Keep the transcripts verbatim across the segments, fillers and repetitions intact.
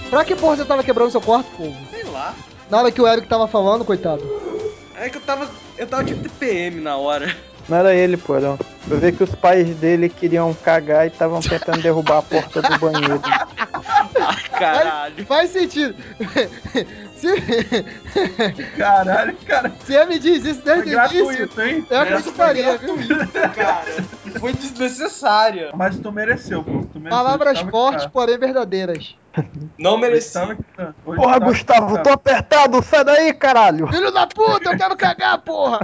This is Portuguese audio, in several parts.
Pra que porra você tava quebrando seu quarto, povo? Sei lá. Na hora que o Eric tava falando, coitado. É que eu tava. Eu tava tipo T P M na hora. Não era ele, pô. Era... Eu vi que os pais dele queriam cagar e estavam tentando derrubar a porta do banheiro. Ai, caralho. Faz, faz sentido. Se... Caralho, cara. Se ele me diz isso desde Foi o início, gratuito, hein? eu Essa acreditaria, foi viu? Cara, foi desnecessária. Mas tu mereceu, pô. Tu mereceu. Palavras Hoje fortes, tava porém verdadeiras. Não Hoje mereci. tava aqui, tá? Hoje Porra, tava Gustavo, aqui, tô tá? apertado, sai daí, caralho! Filho da puta, eu quero cagar, porra!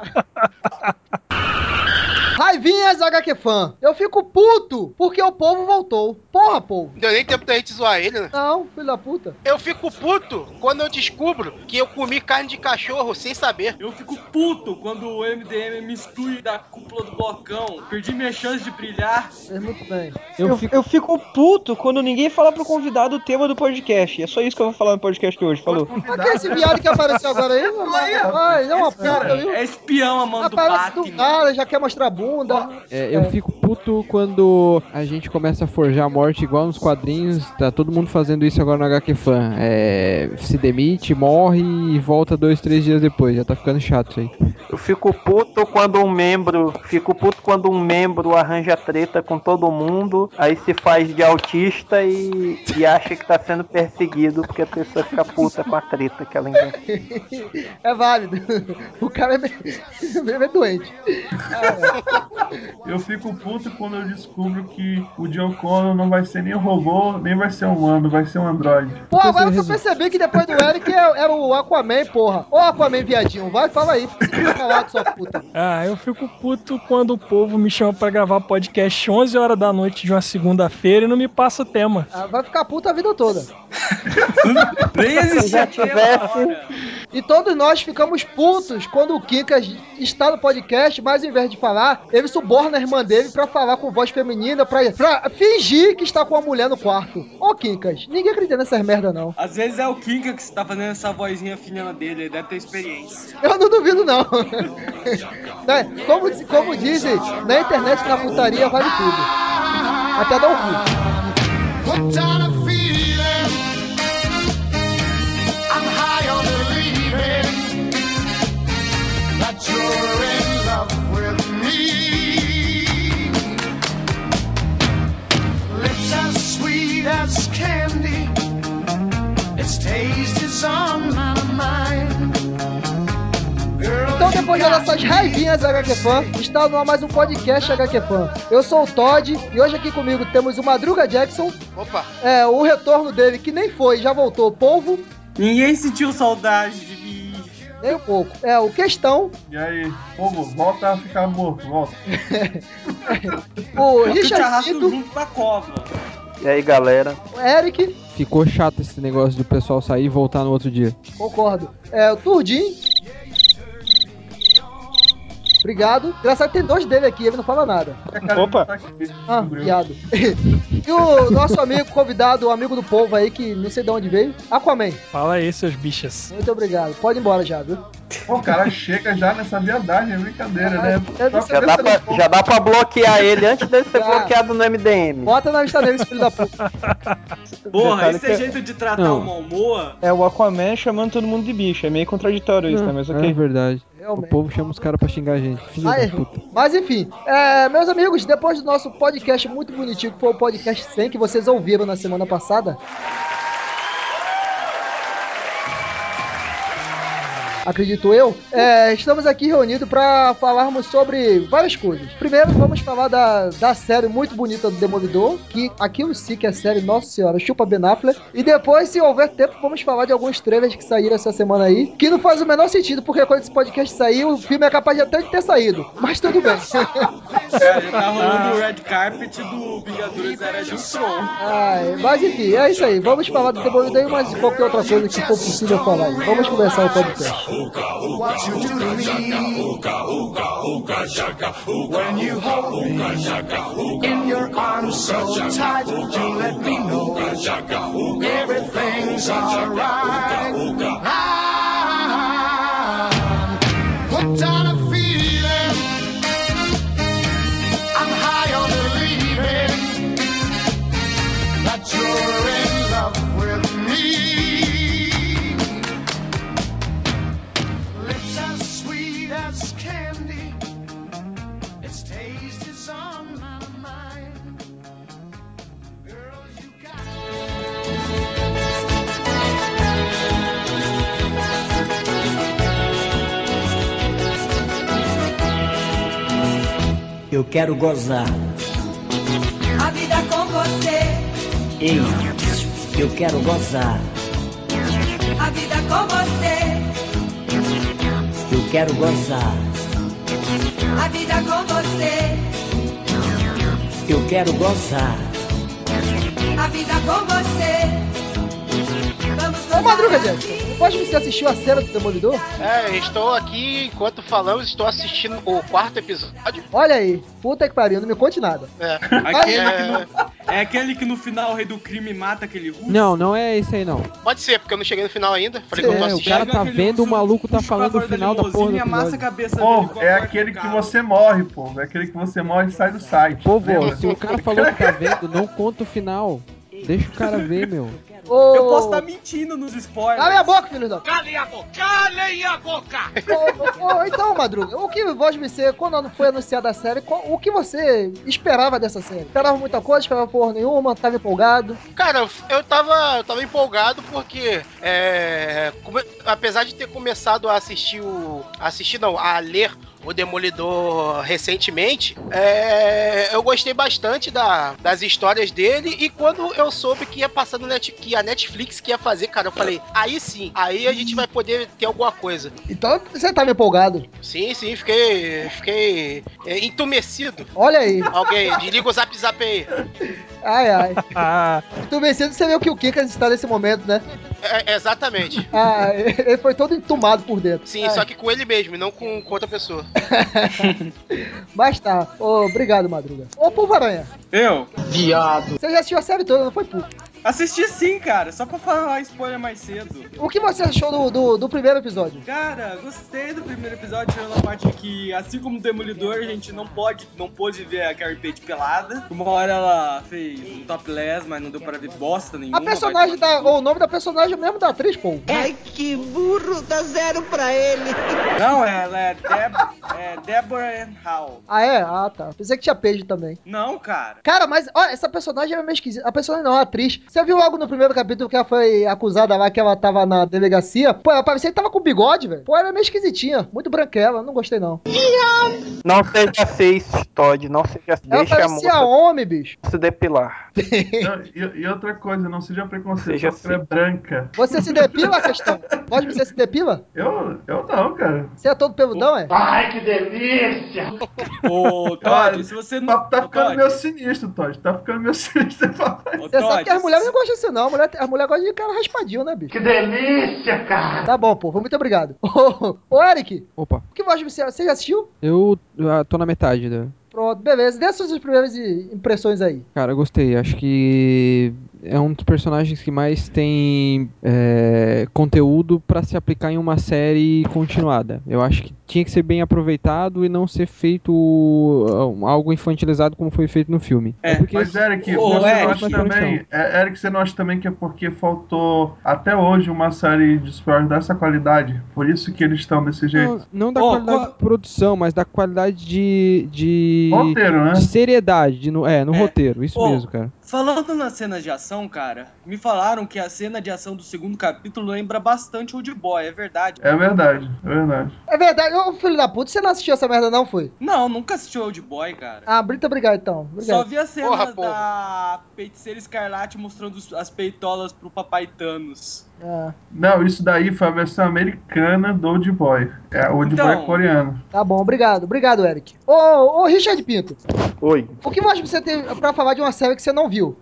Raivinhas H Q Fan. Eu fico puto porque o povo voltou. Porra, povo. Não deu nem tempo da gente zoar ele, né? Não, filho da puta. Eu fico puto quando eu descubro que eu comi carne de cachorro sem saber. Eu fico puto quando o M D M me exclui da cúpula do blocão. Perdi minha chance de brilhar. Fez muito bem. Eu, eu, fico... eu fico puto quando ninguém fala pro convidado o tema do podcast. É só isso que eu vou falar no podcast de hoje, falou. Mas que é esse viado que apareceu agora aí? Vai, é uma puta, viu? É espião a mão do Aparece do Batman. cara, já quer mostrar a bunda. É, eu fico puto quando a gente começa a forjar a morte igual nos quadrinhos. Tá todo mundo fazendo isso agora no H Q Fan. É, se demite, morre e volta dois, três dias depois. Já tá ficando chato isso aí. Eu fico puto quando um membro. Fico puto quando um membro arranja treta com todo mundo. Aí se faz de autista e, e acha que tá sendo perseguido porque a pessoa fica puta com a treta que ela inventa. É válido. O cara é meio, meio doente. Eu fico puto quando eu descubro que o John Connor não vai ser nem um robô, nem vai ser um humano, vai ser um androide. Pô, agora eu só percebi que depois do Eric era o Aquaman, porra. Ô Aquaman viadinho, vai, fala aí. Fica calado, sua puta. Ah, eu fico puto quando o povo me chama pra gravar podcast onze horas da noite de uma segunda-feira e não me passa tema. Ah, vai ficar puto a vida toda. Nem existia tivesse... E todos nós ficamos putos quando o Kinkas está no podcast, mas ao invés de falar, ele suborna a irmã dele pra falar com voz feminina, pra, pra fingir que está com a mulher no quarto. Ô Kinkas, ninguém acredita nessas merda não. Às vezes é o Kinka que você tá fazendo essa vozinha finana dele, ele deve ter experiência. Eu não duvido não. Né? como, como dizem, na internet, na putaria, vale tudo. Até dar o cu. You're in love with me. Lips as sweet as candy. Its taste is on my mind. Então, depois das nossas raivinhas H Q Fan, está no ar mais um podcast H Q Fan. Eu sou o Todd e hoje aqui comigo temos o Madruga Jackson. Opa! É, o retorno dele, que nem foi, já voltou, Polvo. Ninguém sentiu saudade de mim. Nem um pouco. É, o Questão. E aí, povo, volta a ficar morto, volta. O Eu te arrasto Richardito. junto pra cova. E aí, galera? O Eric. Ficou chato esse negócio do pessoal sair e voltar no outro dia. Concordo. É, o Turdim. Obrigado. Engraçado que tem dois dele aqui, ele não fala nada. Opa! Ah, viado. E o nosso amigo convidado, o amigo do povo aí, que não sei de onde veio, Aquaman. Fala aí, seus bichas. Muito obrigado. Pode ir embora já, viu? Pô, o cara chega já nessa viadagem, é brincadeira, né? É, Só Já dá, pra, já dá pra bloquear ele antes dele ser Já. bloqueado no M D M. Bota na lista dele, esse filho da puta. Porra, Detalhe esse é que- jeito de tratar Não. o Momoa. É o Aquaman chamando todo mundo de bicho. É meio contraditório isso, né? Mas É ok. verdade. Realmente. O povo chama os caras pra xingar a gente. Filho Aí, da puta. mas enfim, é, meus amigos, depois do nosso podcast muito bonitinho, que foi o podcast cem, que vocês ouviram na semana passada, acredito eu, é, estamos aqui reunidos para falarmos sobre várias coisas. Primeiro, vamos falar da, da série muito bonita do Demolidor, que aquilo sim que é série, nossa senhora, chupa Ben Affleck. E depois, se houver tempo, vamos falar de alguns trailers que saíram essa semana aí, que não faz o menor sentido, porque quando esse podcast sair, o filme é capaz de até de ter saído. Mas tudo bem. Cara, já tá rolando o red carpet do Vingadores Era de Ultron. Ai, mas enfim, é isso aí. Vamos falar do Demolidor e mais de qualquer outra coisa que for possível falar aí. Vamos começar o podcast. What you do to me when you hold me in your arms so tight, you let me know everything's alright. I'm hooked on a feeling, I'm high on believing that you're in love with me. Eu quero gozar. A vida com você. Ei, eu quero gozar. A vida com você. Eu quero gozar. A vida com você. Eu quero gozar. A vida com você. Vamos Ô, Madruga, gente, eu gosto de você assistiu a série do Demolidor? É, estou aqui, enquanto falamos, estou assistindo o quarto episódio. Olha aí, puta que pariu, não me conte nada. É. Aquele É. que no, é aquele que no final o rei do crime mata aquele russo? Não, não é esse aí não. Pode ser, porque eu não cheguei no final ainda. Falei que eu tô É, o assistindo. cara tá aquele vendo, o russo, maluco tá puxa pra falando o fora da final da porra do limusine e amassa a episódio. cabeça Pô, dele com a é porta aquele do que carro. você morre, pô. É aquele que você morre e sai do site. Povo, Lembra? se o cara falou que tá vendo, não conta o final. Deixa o cara ver, meu. Ô, Eu posso estar mentindo nos spoilers. Cala a boca, filho da... Calem a boca! Calem a boca! Ô, ô, ô, então, Madruga, o que Voz V C, quando foi anunciada a série, qual- o que você esperava dessa série? Esperava muita coisa, esperava porra nenhuma, tava empolgado? Cara, eu, eu tava, eu tava empolgado porque, é, come- apesar de ter começado a assistir o... assistir não, a ler o Demolidor recentemente, é, eu gostei bastante da, das histórias dele, e quando eu soube que ia passar no Net, que a Netflix que ia fazer, cara, eu falei, aí sim, aí a gente vai poder ter alguma coisa. Então você tava empolgado. Sim, sim, fiquei, fiquei é, entumecido. Olha aí. Alguém, desliga o Zap Zap aí. Ai, ai. Ah, Tu vencendo, você vê o que o Kikas está nesse momento, né? É, exatamente. Ah, ele foi todo entumado por dentro. Sim, Ai. só que com ele mesmo, e não com, com outra pessoa. Mas tá. Ô, obrigado, Madruga. Ô, Pulvo Aranha. Eu? Viado. Você já assistiu a série toda, não foi, Pulvo? Assisti sim, cara, só pra falar spoiler mais cedo. O que você achou do, do, do primeiro episódio? Cara, gostei do primeiro episódio, tirando a parte que, assim como o Demolidor, a gente não pode, não pôde ver a Carrie Page pelada. Uma hora ela fez um topless, mas não deu pra ver bosta nenhuma. A personagem vai da. tomar no O nome da personagem é mesmo da atriz, pô. Ai, que burro, dá zero pra ele. cu. Não, ela é, Deb, é Deborah Ann Hall. Ah, é? Ah, tá. Pensei que tinha Paige também. Não, cara. Cara, mas, ó, essa personagem é meio esquisita. A personagem não, a atriz. Você viu logo no primeiro capítulo que ela foi acusada lá, que ela tava na delegacia? Pô, ela parecia que tava com bigode, velho. Pô, ela é meio esquisitinha. Muito branquela, não gostei não. Não seja seis, Todd, não seja. Ela Deixa a parecia moça homem, bicho. se depilar. Não, e, e outra coisa, não seja preconceito, Seja só porque ela é branca. Você se depila, questão? Pode você se depila? Eu, eu não, cara. Você é todo peludão, é? Ai, que delícia! Ô, Todd, Olha, se você não... Tá, tá Ô, ficando Todd, meio sinistro, Todd. Tá ficando meio sinistro. papai. ô, Você sabe que as Todd, mulheres não gostam disso, não. A mulher, a mulher gosta de cara raspadinho, né, bicho? Que delícia, cara! Tá bom, pô. Muito obrigado. Ô, ô, Eric, opa. o que você, você já assistiu? Eu ah, tô na metade da. Pronto, beleza. Dê as suas primeiras i- impressões aí. Cara, eu gostei. Acho que é um dos personagens que mais tem é, conteúdo pra se aplicar em uma série continuada. Eu acho que tinha que ser bem aproveitado e não ser feito uh, algo infantilizado como foi feito no filme. É, porque Mas, Eric, Ô, você Eric, não acha mais pé no também. chão. É, Eric, você não acha também que é porque faltou até hoje uma série de super dessa qualidade? Por isso que eles estão desse jeito. Não, não da Ô, qualidade qual- de produção, mas da qualidade de. de, Roteiro, né? de seriedade. De, no, é, no É. roteiro, isso Ô, mesmo, cara. Falando nas cenas de ação, cara, me falaram que a cena de ação do segundo capítulo lembra bastante Old Boy, é verdade? É verdade, é verdade. É verdade. Ô, filho da puta, você não assistiu essa merda, não, foi? Não, nunca assisti Old Boy, cara. Ah, muito obrigado, então. Só Obrigado. vi as cenas Porra, povo. da Feiticeira Escarlate mostrando os- as peitolas pro Papai Thanos. Ah, Não, isso daí foi a versão americana do Old Boy. É, o Old Então. Boy é coreano. tá bom, obrigado. Obrigado, Eric. Ô, ô, Richard Pinto, Oi. o que mais você tem pra falar de uma série que você não viu?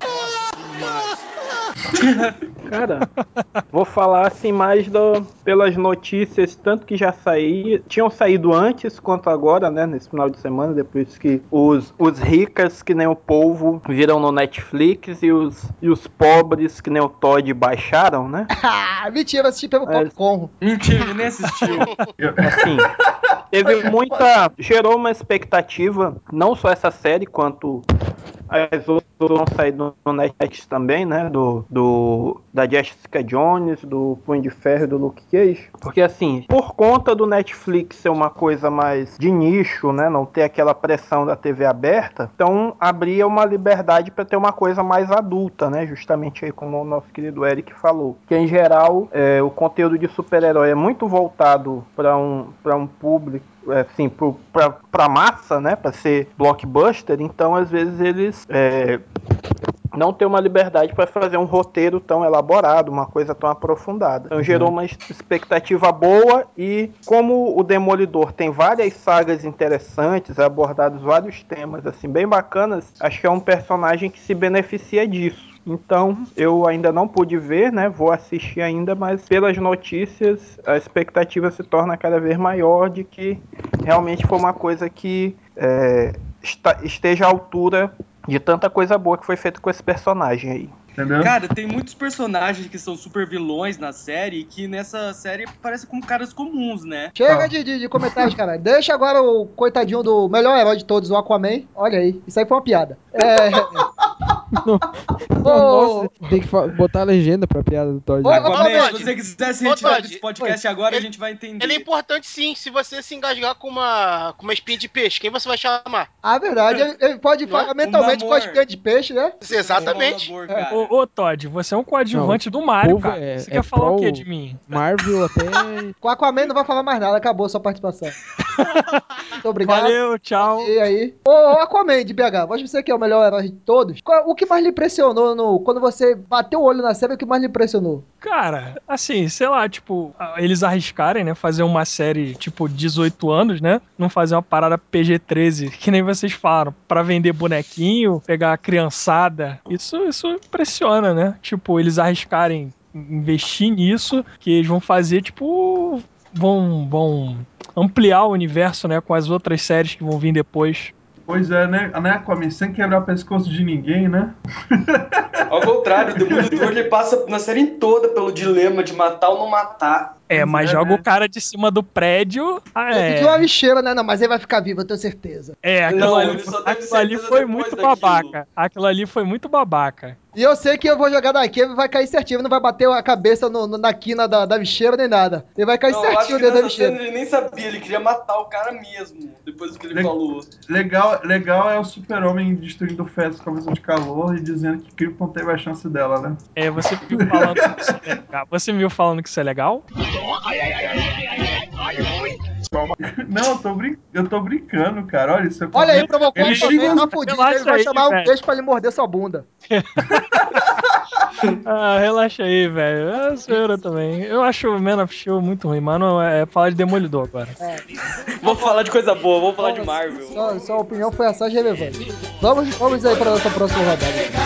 Cara, vou falar assim mais do, pelas notícias, tanto que já saí, tinham saído antes quanto agora, né, nesse final de semana, depois que os, os ricas, que nem o povo, viram no Netflix e os, e os pobres, que nem o Todd, baixaram, né? Ah, mentira, eu assisti pelo É. Popcorn. Mentira, ele nem assistiu. Eu- Assim, teve muita, gerou uma expectativa, não só essa série, quanto as outras vão sair no no Netflix também, né, do, do, da Jessica Jones, do Punho de Ferro e do Luke Cage, porque assim, por conta do Netflix ser uma coisa mais de nicho, né, não ter aquela pressão da T V aberta, então abria uma liberdade para ter uma coisa mais adulta, né, justamente aí como o nosso querido Eric falou, que em geral é, o conteúdo de super-herói é muito voltado para um, para um público assim, pro, pra, pra massa, né? Pra ser blockbuster, então às vezes eles é, não tem uma liberdade para fazer um roteiro tão elaborado, uma coisa tão aprofundada. Então gerou uma expectativa boa e como o Demolidor tem várias sagas interessantes, abordados vários temas assim bem bacanas, acho que é um personagem que se beneficia disso. Então eu ainda não pude ver, né? Vou assistir ainda, mas pelas notícias a expectativa se torna cada vez maior de que realmente foi uma coisa que é, está, esteja à altura de tanta coisa boa que foi feita com esse personagem aí. Entendeu? Cara, tem muitos personagens que são super vilões na série que nessa série parecem como caras comuns, né? Chega de, de, de comentários, cara. Deixa agora o coitadinho do melhor herói de todos, o Aquaman. Olha aí, isso aí foi uma piada. É. Nossa, tem que fa- botar a legenda pra piada do Todd. Ô, ô, Aquaman, se Todd. você quiser se Ô, retirar Todd, desse podcast agora, a gente vai entender. Ele é importante sim, se você se engasgar com uma, com uma espinha de peixe, quem você vai chamar? Ah, verdade. Ele, ele pode Não é? falar mentalmente O com a Namor. espinha de peixe, né? Exatamente. Namor, cara. Ô, ô, Todd, você é um coadjuvante do Mario, povo cara. é- você é quer falar o pro- quê de mim? Marvel até. Com o Aquaman não vai falar mais nada, acabou a sua participação. Muito obrigado. Valeu, tchau. E aí? Ô, ô, Aquaman de B H, mas você que é o melhor herói de todos, qual- o que mais lhe impressionou no, quando você bateu o olho na série, o que mais lhe impressionou? Cara, assim, sei lá, tipo, eles arriscarem, né, fazer uma série, tipo, dezoito anos, né, não fazer uma parada P G treze, que nem vocês falaram, pra vender bonequinho, pegar a criançada, isso, isso impressiona, né, tipo, eles arriscarem investir nisso, que eles vão fazer, tipo, vão, vão ampliar o universo, né, com as outras séries que vão vir depois. Pois é, né? né Aquaman, sem quebrar o pescoço de ninguém, né? Ao contrário, o Demolidor ele passa na série toda pelo dilema de matar ou não matar. É, mas é, joga né? o cara de cima do prédio. Ah, Ele pediu uma é. lixeira, né? Não, mas ele vai ficar vivo, eu tenho certeza. É, aquilo Não, ali, ele só teve aquilo ali certeza foi depois muito daquilo. babaca. Aquilo ali foi muito babaca. E eu sei que eu vou jogar daqui, ele vai cair certinho, ele não vai bater a cabeça no, no- na quina da, da lixeira nem nada. Ele vai cair Não, eu acho certinho que dentro da nessa cena lixeira. ele nem sabia, ele queria matar o cara mesmo, depois do que ele Le- falou. Legal, legal é o super-homem destruindo fezes com a visão de calor e dizendo que Krypton teve a chance dela, né? É, você me viu falando que isso é legal. Você me viu falando que isso é legal? Não, eu tô, brin... eu tô brincando, cara. Olha isso. Olha aí, provocou Ele o Aquaman, xinga tá os... fudido, Relaxa ele vai aí, chamar o velho. peixe pra ele morder sua bunda. Ah, relaxa aí, velho. É zoeira também. Eu acho o Man of Steel muito ruim, mas não é, é falar de Demolidor agora. Vamos falar de coisa boa, vamos falar de Marvel. Sua, sua opinião foi assaz relevante. Vamos, vamos aí pra nossa próxima rodada.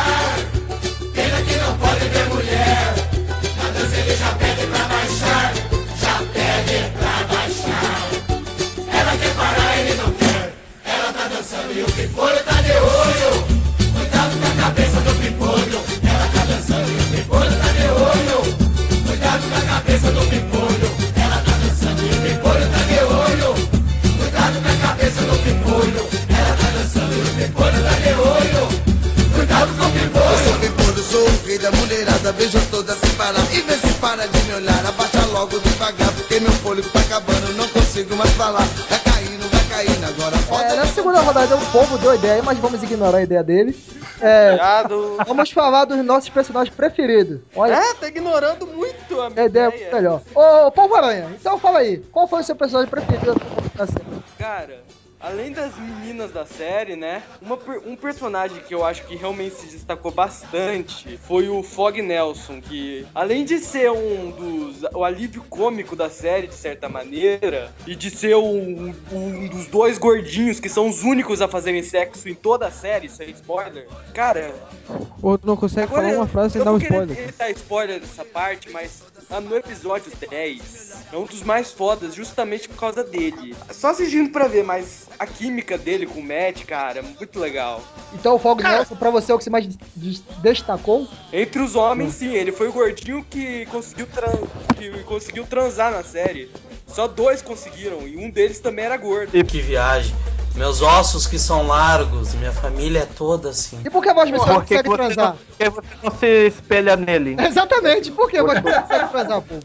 Pena que não pode ver mulher. Na dança ele já pede pra baixar. Já pede pra baixar. Ela quer parar, ele não quer. Ela tá dançando e o pimpolho tá de olho. Cuidado com a cabeça do pimpolho. Ela tá dançando e o pimpolho tá de olho. Cuidado com a cabeça do pimpolho. Ela tá dançando e o pimpolho tá de olho. Cuidado com a cabeça do pimpolho. Ela tá dançando e o pimpolho tá de olho. Cuidado com o pimpolho. Eu sou pimpolho, sou o rei da mulherada. Vejo toda sem parar e vê se para de me olhar. Abaixa logo devagar, porque meu fôlego tá acabando. Não consigo mais falar. Vai caindo, vai caindo. Agora volta. É, na segunda rodada o povo deu ideia, mas vamos ignorar a ideia dele. É, Obrigado. vamos falar dos nossos personagens preferidos. Olha, É, tá ignorando muito a minha a ideia é muito melhor. Ô, Povo Aranha, então fala aí, qual foi o seu personagem preferido da série? Cara, além das meninas da série, né? Uma, per- um personagem que eu acho que realmente se destacou bastante foi o Fog Nelson, que além de ser um dos o alívio cômico da série, de certa maneira, e de ser um, um dos dois gordinhos que são os únicos a fazerem sexo em toda a série, isso é spoiler. Cara, Ou tu não consegue agora falar uma frase sem eu dar um vou querer spoiler. evitar spoiler dessa parte, mas ah, no episódio dez é um dos mais fodas justamente por causa dele. Só assistindo pra ver, mas a química dele com o Matt, cara, muito legal. Então o Fog Nelson, pra você, é o que se mais des- destacou? Entre os homens, sim, ele foi o gordinho que conseguiu, tran- que conseguiu transar na série. Só dois conseguiram, e um deles também era gordo. Que viagem. Meus ossos que são largos, minha família é toda assim. E por que a voz pessoal não Por que consegue que você transar? não, por que você não se espelha nele? Exatamente, por que a voz pessoal não consegue transar, povo?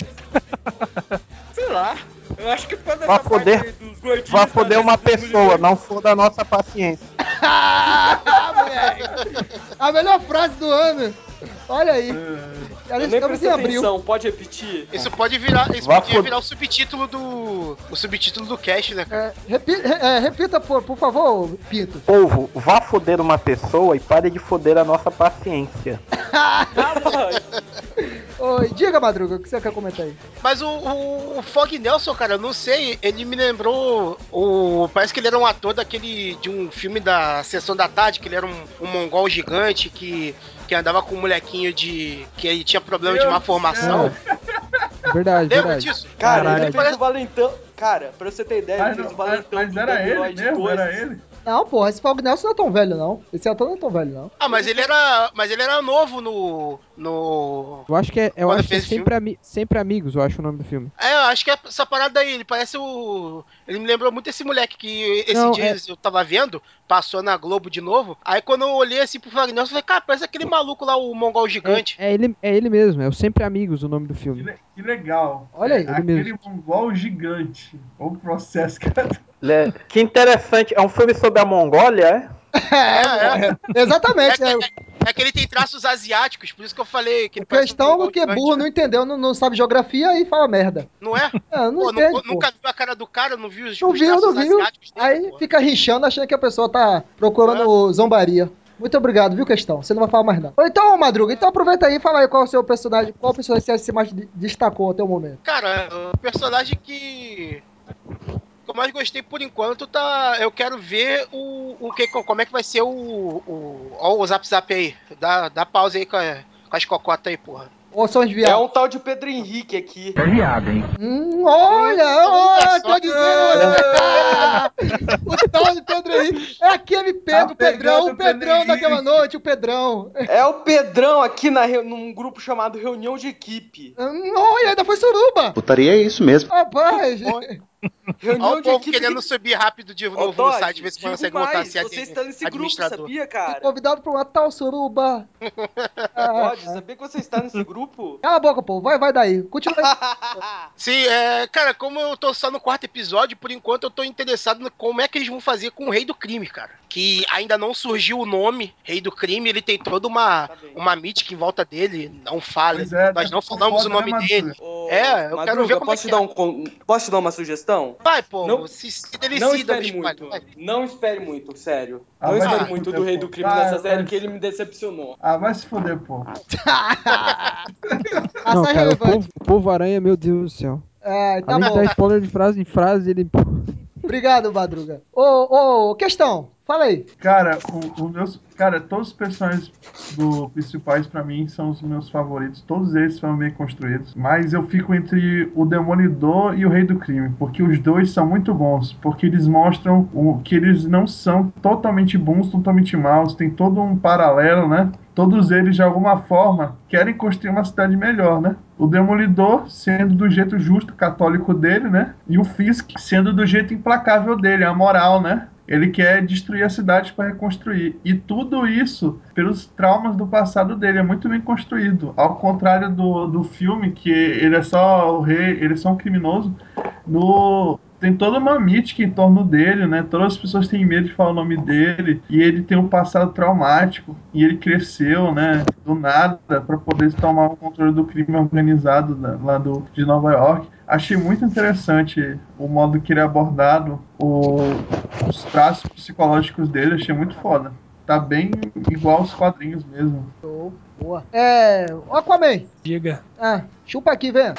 Sei lá, eu acho que por causa Vai dessa foder, parte dos gordinhos... vai foder da- uma dos pessoa, mulheres. não for da nossa paciência. Ah, moleque! A melhor frase do ano! Olha aí. Ela Eu nem estamos em prestei abril. atenção, pode repetir? Isso pode virar, isso Vá podia fod- virar o subtítulo do. O subtítulo do cast, né, cara? É, repi- re- é, repita, por, por favor, Pinto. Povo, vá foder uma pessoa e pare de foder a nossa paciência. Oi, diga, Madruga, o que você quer comentar aí? Mas o, o, o Fog Nelson, cara, eu não sei, ele me lembrou. O, parece que ele era um ator daquele. De um filme da Sessão da Tarde, que ele era um, um mongol gigante que, que andava com um molequinho de. Que ele tinha problema de Meu má Deus formação. do céu. Verdade, Lembra verdade. disso? Cara, Caralho. ele fez o Valentão. Cara, pra você ter ideia, Mas, ele fez não, o Valentão mas do era ele Debiloid mesmo? dois. Era ele? Não, porra, esse Fog Nelson não é tão velho, não. Esse ator não é tão velho, não. Ah, mas ele era. Mas ele era novo no. No. Eu acho que é, eu Quando acho que é fez o sempre, ami- sempre Amigos, eu acho o nome do filme. É, eu acho que é essa parada aí, ele parece o. Ele me lembrou muito esse moleque que esse Não, dia é- eu tava vendo, passou na Globo de novo. Aí quando eu olhei assim pro Fagner, eu falei, cara, parece aquele maluco lá, o mongol É, gigante. é ele, é ele mesmo, é o Sempre Amigos o nome do Que, filme. le- que legal. Olha aí. É, Ele aquele mesmo. mongol gigante. O processo, cara. Le- Que interessante, é um filme sobre a Mongólia, é? É, é, É exatamente. que, É, é, é que ele tem traços asiáticos, por isso que eu falei que a ele parece um questão é mongol porque gigante. burro não entendeu, não, não sabe geografia e fala merda. Não é? É, não Pô, entende, nu- pô. nunca viu a cara do cara, não viu os, Não os viu, não traços viu. asiáticos dele, Aí pô. fica rinchando achando que a pessoa tá procurando zombaria. Muito obrigado, viu, questão? Você não vai falar mais não. Ou então, Madruga, então aproveita aí e fala aí qual é o seu personagem, qual personagem você acha que você mais de- destacou até o momento. Cara, o personagem que que eu mais gostei por enquanto tá. Eu quero ver o, o que, como é que vai ser o. o ó, o Zap Zap aí. Dá, dá pausa aí com, a- com as cocotas aí, porra. Ou são os É viados? um tal de Pedro Henrique aqui. Hum, olha, Hum, olha, olha tô só. dizendo. O tal de Pedro Henrique. É aquele Pedro, Tá o Pedrão, pegando o Pedrão Pedro daquela Henrique. noite, o Pedrão. É o Pedrão aqui na, reu- num grupo chamado Reunião de Equipe. Hum, olha, ainda foi suruba. Putaria é isso mesmo. Rapaz. Olha Reunião o de povo equipe. querendo subir rápido de Ô, novo no Todd, site, ver se digo consegue botar mais, se você está nesse grupo, administrador. sabia, Fui cara? convidado pra uma tal suruba. Ah, Todd, sabia que você está nesse grupo? cala a boca, pô. Vai, vai daí. Continua aí. Sim, é, cara, como eu tô só no quarto episódio, por enquanto eu tô interessado no como é que eles vão fazer com o Rei do Crime, cara. Que ainda não surgiu o nome Rei do Crime, ele tem toda uma, Tá bem. uma mítica em volta dele, não fale. Pois é, Nós né? não Ficou falamos foda, o nome né, dele. Madruga? Ô, É, eu quero Madruga, ver como é posso, que te dar é. um, con- posso te dar uma sugestão? Vai, pô, Não- se, se Não decida no espere spoiler, muito. vai. Não espere muito, sério. Ah, Não vai espere se muito fuder, do Rei pô. do Crime Vai, nessa série, vai que ele me decepcionou. Ah, vai se fuder, pô. Não, Passa cara, o relevante. povo, o povo aranha, meu Deus do céu. Ah, tá Além de bom. dar spoiler de frase em frase, ele. Obrigado, Madruga. Ô, ô, questão. Fala aí. Cara, o, o meus, cara, todos os personagens do principais pra mim são os meus favoritos. Todos eles foram bem construídos. Mas eu fico entre o Demolidor e o Rei do Crime, porque os dois são muito bons, porque eles mostram o, que eles não são totalmente bons, totalmente maus. Tem todo um paralelo, né? Todos eles, de alguma forma, querem construir uma cidade melhor, né? O Demolidor sendo do jeito justo, católico dele, né? E o Fisk sendo do jeito implacável dele, a moral, né? Ele quer destruir a cidade para reconstruir. E tudo isso pelos traumas do passado dele. É muito bem construído. Ao contrário do, do filme, que ele é só o rei, ele é só um criminoso. No, tem toda uma mítica em torno dele, né? Todas as pessoas têm medo de falar o nome dele. E ele tem um passado traumático. E ele cresceu, né? Do nada, para poder tomar o controle do crime organizado né, lá do, de Nova York. Achei muito interessante o modo que ele é abordado, o, os traços psicológicos dele, achei muito foda. Tá bem igual aos quadrinhos mesmo. Show. Boa. É. Ô, Aquaman. Diga. Ah, chupa aqui, vem.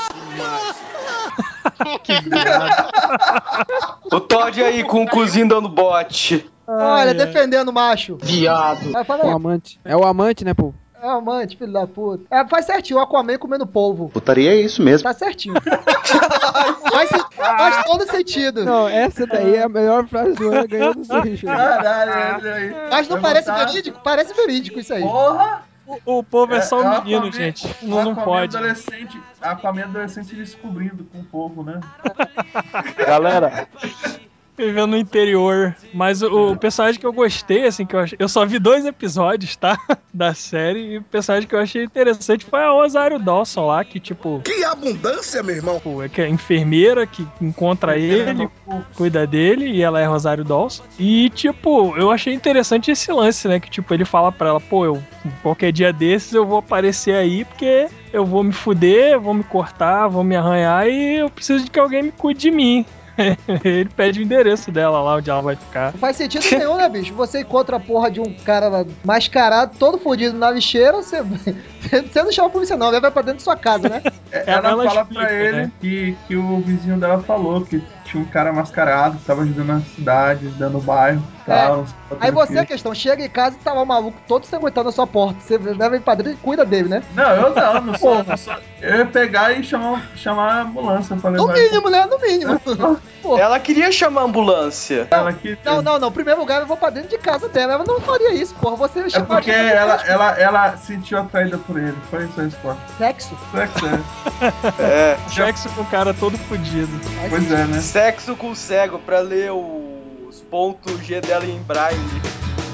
Que viado. O Todd aí com o cozinho dando bote. Olha, Ai, ai. defendendo o macho. Viado. Vai, fala O aí. amante. É o amante, né, pô? É o amante, filho da puta. É, faz certinho, o Aquaman comendo polvo. Putaria é isso mesmo. Tá certinho. faz, se- faz todo sentido. Não, essa daí é a melhor frase do ano, ganhou do Seixas. Caralho, esse aí. Mas não Vai parece botar- verídico? Parece verídico isso aí. Porra! O, o povo é, só é um o menino, Aquaman- gente. o Não, não Aquaman pode. Adolescente, Aquaman adolescente descobrindo com o povo, né? Galera, Vivendo no interior. Mas o, o personagem que eu gostei, assim, que eu achei. Eu só vi dois episódios, tá? Da série. E o personagem que eu achei interessante foi a Rosário Dawson lá, que, tipo. Que abundância, meu irmão! Pô, é que é a enfermeira que encontra ele, cuida dele, e ela é Rosário Dawson. E, tipo, eu achei interessante esse lance, né? Que, tipo, ele fala pra ela, pô, eu, qualquer dia desses eu vou aparecer aí, porque eu vou me fuder, vou me cortar, vou me arranhar e eu preciso de que alguém me cuide de mim. Ele pede o endereço dela lá, onde ela vai ficar. Não faz sentido nenhum, né, bicho? Você encontra a porra de um cara mascarado, todo fodido na lixeira, você, você não chama a polícia não, ele vai pra dentro da sua casa, né? Ela, ela fala explica, pra ele né? que, que o vizinho dela falou que tinha um cara mascarado que tava ajudando a cidade, ajudando o bairro e tal. não sei o Aí você, a quê. questão, chega em casa e tá lá o maluco todo se aguentando na sua porta. Você leva ele pra dentro e cuida dele, né? Não, eu não, não sou, não sou. Eu ia pegar e chamar, chamar a ambulância pra No levar ele mínimo, né? No mínimo. Pô. Ela queria chamar a ambulância. Ela que... Não, não, não. Em primeiro lugar, eu vou pra dentro de casa dela. Ela não faria isso, porra. Você É chamar porque de ela, podcast. ela, ela sentiu atraída por ele. Foi isso a resposta. Sexo? Sexo, é. É. Sexo com o cara todo fudido. Pois é, né? Sexo com cego pra ler os pontos G dela em braille.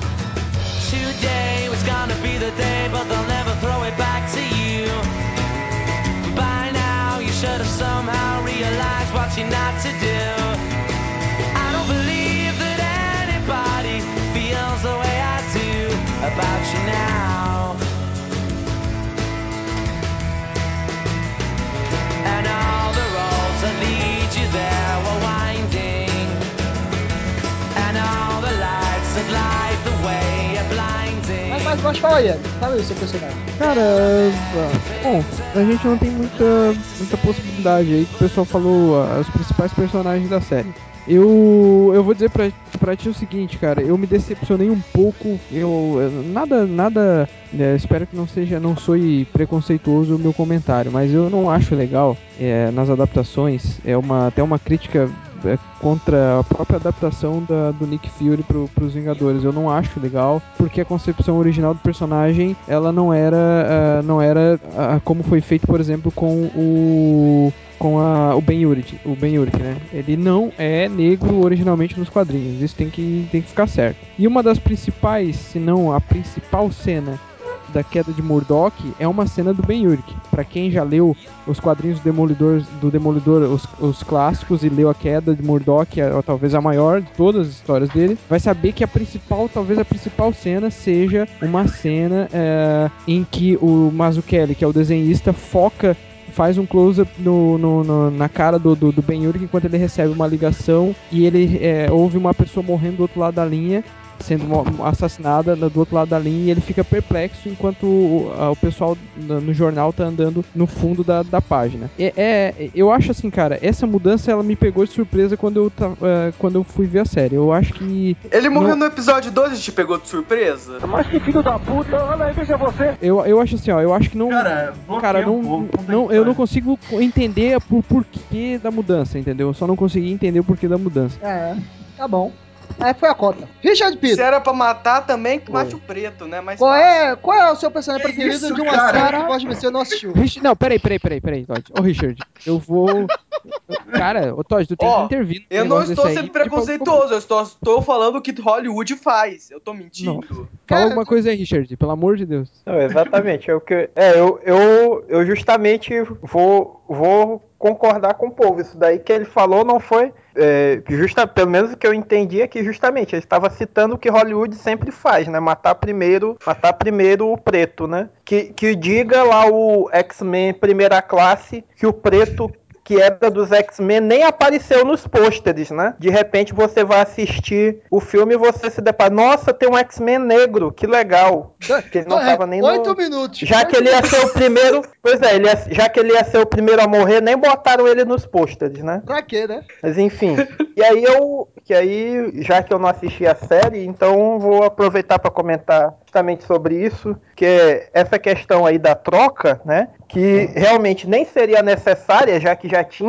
Today was gonna be the day, but they'll never throw it back to you. By now, you should have somehow realized what you're not to do. I don't believe that anybody feels the way I do about you now. And all the roads that lead you there were winding. And all the lights that light the way are blinding. Mas, mas, mas fala aí, Ed. Fala aí o seu personagem. Cara, bom, a gente não tem muita, muita possibilidade aí, que o pessoal falou os principais personagens da série. Eu, eu vou dizer pra, pra ti o seguinte, cara, eu me decepcionei um pouco, eu, eu nada, nada, é, espero que não seja, não soe preconceituoso o meu comentário, mas eu não acho legal, é, nas adaptações, é uma, até uma crítica é, contra a própria adaptação da, do Nick Fury pro, pros Vingadores. Eu não acho legal, porque a concepção original do personagem, ela não era, uh, não era uh, como foi feito, por exemplo, com o... com a, o Ben Urich, o Ben Urich, né? Ele não é negro originalmente nos quadrinhos, isso tem que, tem que ficar certo. E uma das principais, se não a principal cena da queda de Murdoch é uma cena do Ben Urich. Pra quem já leu os quadrinhos do Demolidor, do Demolidor os, os clássicos, e leu a queda de Murdoch, a, talvez a maior de todas as histórias dele, vai saber que a principal, talvez a principal cena seja uma cena é, em que o Mazzucchelli, que é o desenhista, foca, faz um close-up no, no, no, na cara do, do, do Ben Urich enquanto ele recebe uma ligação e ele é, ouve uma pessoa morrendo do outro lado da linha, sendo assassinada do outro lado da linha, e ele fica perplexo enquanto o, a, o pessoal no, no jornal tá andando no fundo da, da página. É, é, eu acho assim, cara, essa mudança ela me pegou de surpresa quando eu, uh, quando eu fui ver a série. Eu acho que... Ele morreu não... no episódio dois e te pegou de surpresa? Mas que filho da puta, olha aí, veja você. Eu, eu acho assim, ó, eu acho que não... Cara, cara não, um pouco, não, eu não consigo entender o porquê da mudança, entendeu? Eu só não consegui entender o porquê da mudança. É, tá bom. Aí foi a cota. Richard Pinto. Se era pra matar também, que mate o preto, né? Mas qual é, qual é o seu personagem que preferido isso, de uma cara? série que Roger você não assistiu? Rich... Não, peraí, peraí, peraí, peraí, Todd. Ô, Richard, eu vou... Cara, ô, Todd, tu tem Ó, que intervir. Eu não estou sendo preconceituoso, eu estou, estou falando o que Hollywood faz. Eu tô mentindo. Não. Fala cara, alguma coisa aí, Richard, pelo amor de Deus. Não, exatamente. É, o que, é eu, eu, eu justamente vou, vou concordar com o povo. Isso daí que ele falou não foi... É, justa, pelo menos o que eu entendi é que justamente ele estava citando o que Hollywood sempre faz, né? Matar primeiro, matar primeiro o preto, né? Que, que diga lá o X-Men Primeira Classe que o preto que era dos X-Men nem apareceu nos pôsteres, né? De repente você vai assistir o filme e você se depara, nossa, tem um X-Men negro, que legal. Que ele não tava nem no... Oito minutos. Já que ele ia ser o primeiro... Pois é, ele ia... já que ele ia ser o primeiro a morrer, nem botaram ele nos pôsteres, né? Pra quê, né? Mas enfim. E aí eu... Que aí, já que eu não assisti a série, então vou aproveitar para comentar justamente sobre isso, que é essa questão aí da troca, né? Que realmente nem seria necessária, já que já tinha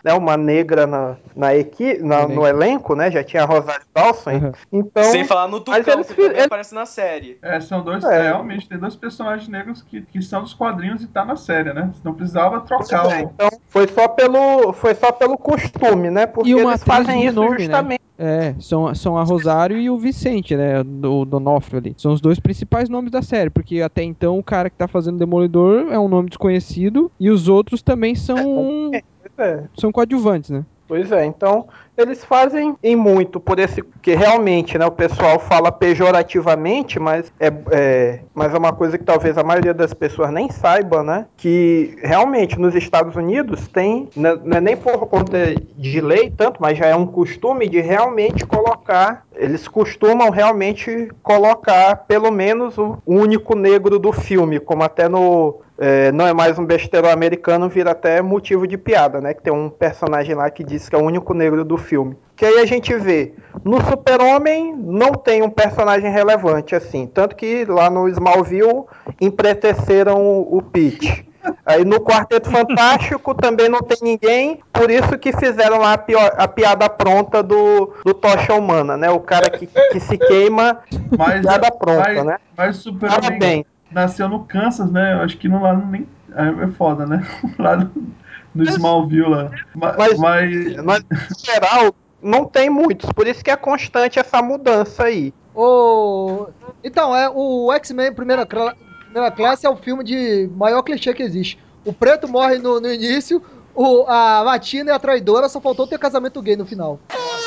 né, uma negra na, na equipe, na, no elenco, né? Já tinha a Rosário Dawson. Uhum. Então, Sem falar no mas Tucão, eles que fi- também eles- aparece na série. É, são dois. É. É, realmente, tem dois personagens negros que, que são dos quadrinhos e tá na série, né? Não precisava trocar É, o. então foi só pelo foi só pelo costume, né? Porque E uma eles atriz fazem de isso renome, justamente. né? É, são, são a Rosário e o Vicente, né? Do Donofrio ali. São os dois principais nomes da série, porque até então o cara que tá fazendo Demolidor é um nome desconhecido e os outros também são, É. são coadjuvantes, né? Pois é, então eles fazem em muito por esse que realmente, né, o pessoal fala pejorativamente, mas é, é, mas é uma coisa que talvez a maioria das pessoas nem saiba, né, que realmente nos Estados Unidos tem, né, não é nem por conta de lei tanto, mas já é um costume de realmente colocar, eles costumam realmente colocar pelo menos o único negro do filme, como até no É, não é mais um besteiro americano, vira até motivo de piada, né? Que tem um personagem lá que diz que é o único negro do filme. Que aí a gente vê, no Super-Homem não tem um personagem relevante, assim. Tanto que lá no Smallville empreteceram o, o Pete. Aí no Quarteto Fantástico também não tem ninguém, por isso que fizeram lá a, pior, a piada pronta do, do Tocha Humana, né? O cara que, que se queima, Mas, piada pronta, mas, né? mas o Super-Homem Parabéns. nasceu no Kansas, né? Eu acho que não, lá nem. É, é foda, né? Lá no, no Smallville lá. Ma- Mas, Mas. mas, em geral, não tem muitos. Por isso que é constante essa mudança aí. O... Então, é, o X-Men Primeira, Cla- Primeira Classe é o filme de maior clichê que existe. O preto morre no, no início, o, a latina é a traidora, só faltou ter casamento gay no final.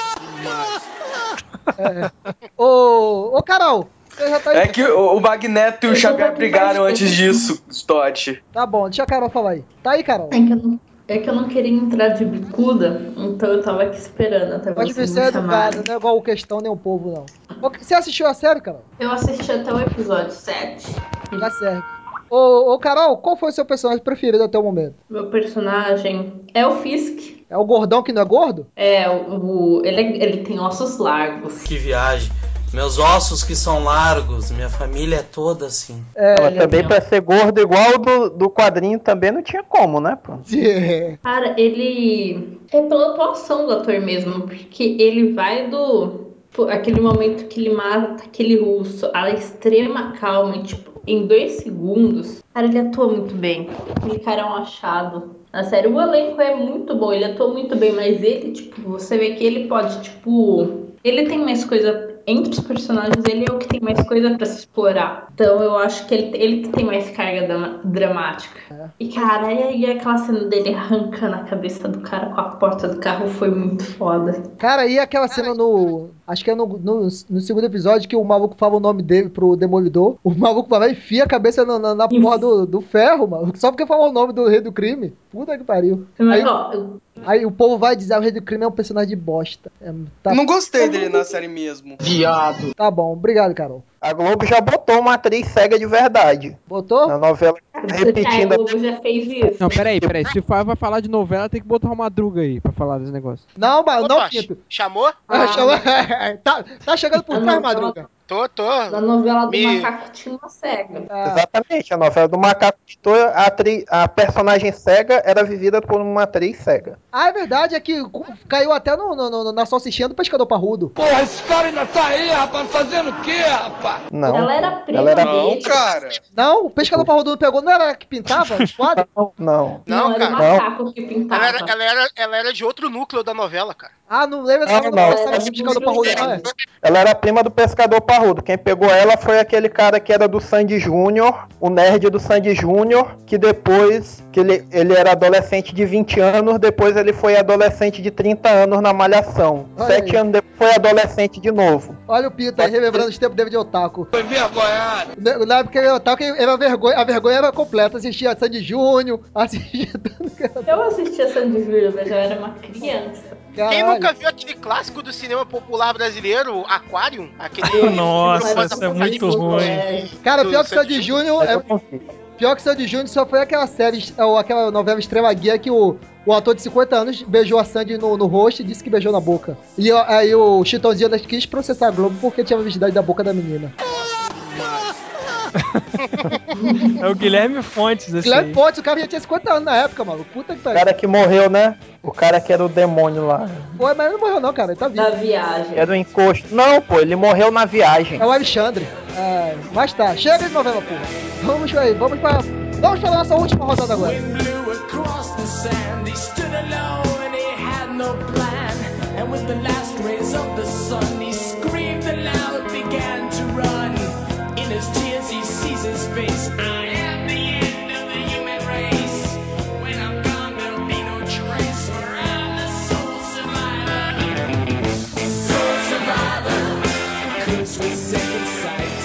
É. Ô, ô, Carol, você já tá aí. É que o o Magneto e o Xavier brigaram antes disso, Stott. Tá bom, deixa a Carol falar aí. Tá aí, Carol? É que, eu não, é que eu não queria entrar de bicuda, então eu tava aqui esperando até Pode vocês ser me educado, chamarem. não é igual o Questão nem o Povo, não. Ô, Você assistiu a série, Carol? Eu assisti até o episódio sete. Tá certo. Ô, ô, Carol, qual foi o seu personagem preferido até o momento? Meu personagem é o Fisk. É o gordão que não é gordo? É, o, o- ele, é- ele tem ossos largos. Que viagem. Meus ossos que são largos, minha família é toda assim. É, Ela ele também é... pra ser gordo igual do, do quadrinho também não tinha como, né, pô? Cara, ele é pela atuação do ator mesmo, porque ele vai do pô, aquele momento que ele mata aquele russo, a extrema calma, e, tipo, em dois segundos, cara, ele atua muito bem. Aquele cara é um achado. Na série, o elenco é muito bom, ele atua muito bem, mas ele, tipo, você vê que ele pode, tipo, ele tem mais coisa. Entre os personagens, ele é o que tem mais coisa pra se explorar. Então eu acho que ele, ele que tem mais carga dama- dramática. E cara, e aí aquela cena dele arrancando a cabeça do cara com a porta do carro foi muito foda. Cara, e aquela cena no. Acho que é no, no, no segundo episódio que o maluco fala o nome dele pro Demolidor. O maluco vai lá e enfia a cabeça na, na, na porra do, do ferro, mano. Só porque falou o nome do rei do crime. Puta que pariu. Mas, Aí, ó, eu- aí o povo vai dizer: "Ah, o rei do crime é um personagem de bosta." É, tá, Não gostei dele na série mesmo. Viado. tá bom, obrigado, Carol. A Globo já botou uma atriz cega de verdade. Botou? Na novela, repetindo. a Globo já fez isso. Não, peraí, peraí. Se for, vai falar de novela, tem que botar uma madruga aí pra falar desse negócio. Não, mas não, Opa, Pinto. chamou? Ah, chama- tá, tá chegando por A trás, novela- Madruga. Tô, tô. Na novela do Me- macaco tinha uma cega. Ah, Exatamente, a novela do Macaco Pintor, a, atri- a personagem cega era vivida por uma atriz cega. ah, é verdade, é que cu- caiu até no, no, no- na salsichinha do pescador parrudo. Porra, esse cara ainda tá aí, rapaz, fazendo o quê, rapaz? Não. Ela era prima ela era... Não, dele. cara. Não, o pescador parrudo não pegou, não era que pintava no quadro? Não, não. Não, Não, era o cara. macaco que pintava. Ela era, ela, era, ela era de outro núcleo da novela, cara. Ah, não lembro Não, dessa não. não, Ela sabe era do do pescador núcleo parrudo, não é? cego. Ela era prima do pescador parrudo. Quem pegou ela foi aquele cara que era do Sandy Júnior, o nerd do Sandy Júnior, que depois, que ele, ele era adolescente de vinte anos, depois ele foi adolescente de trinta anos na Malhação. Olha Sete aí. anos depois foi adolescente de novo. Olha o Pinto aí, relembrando os tempos dele de otaku. Foi envergonhado. Na na época que ele era otaku, era vergonha, a vergonha era completa. Assistia Sandy Júnior, assistia tudo que era... Eu assistia Sandy Júnior, mas eu era uma criança. Quem Caralho. nunca viu aquele clássico do cinema popular brasileiro, Aquarium? Aquele. Nossa, Mas isso é muito ruim. Cara, do pior que Sandy Sandy Júnior é... Pior que Sandy Júnior só foi aquela série, ou aquela novela Estrela Guia que o, o ator de cinquenta anos beijou a Sandy no, no rosto e disse que beijou na boca. E ó, aí o Chitãozinho quis processar a Globo porque tinha a identidade da boca da menina. É o Guilherme Fontes, esse Guilherme aí. Fontes, o cara já tinha cinquenta anos na época, maluco. Puta que O pariu. cara que morreu, né? O cara que era o demônio lá. Foi, mas ele não morreu não, cara. Ele tá vivo. Da viagem. Era o encosto. Não, pô, ele morreu na viagem. É o Alexandre. É, mas tá, chega de novela, porra. Vamos aí, vamos pra... Vamos pra nossa última rodada agora. Blew across the sand. He stood alone and he had no plan. And with the last rays of the sun, he screamed aloud, began to run. In his tears, he sees his face. I am the end of the human race. When I'm gone, there'll be no trace. For I'm the soul survivor. Soul survivor. Curse with second sight.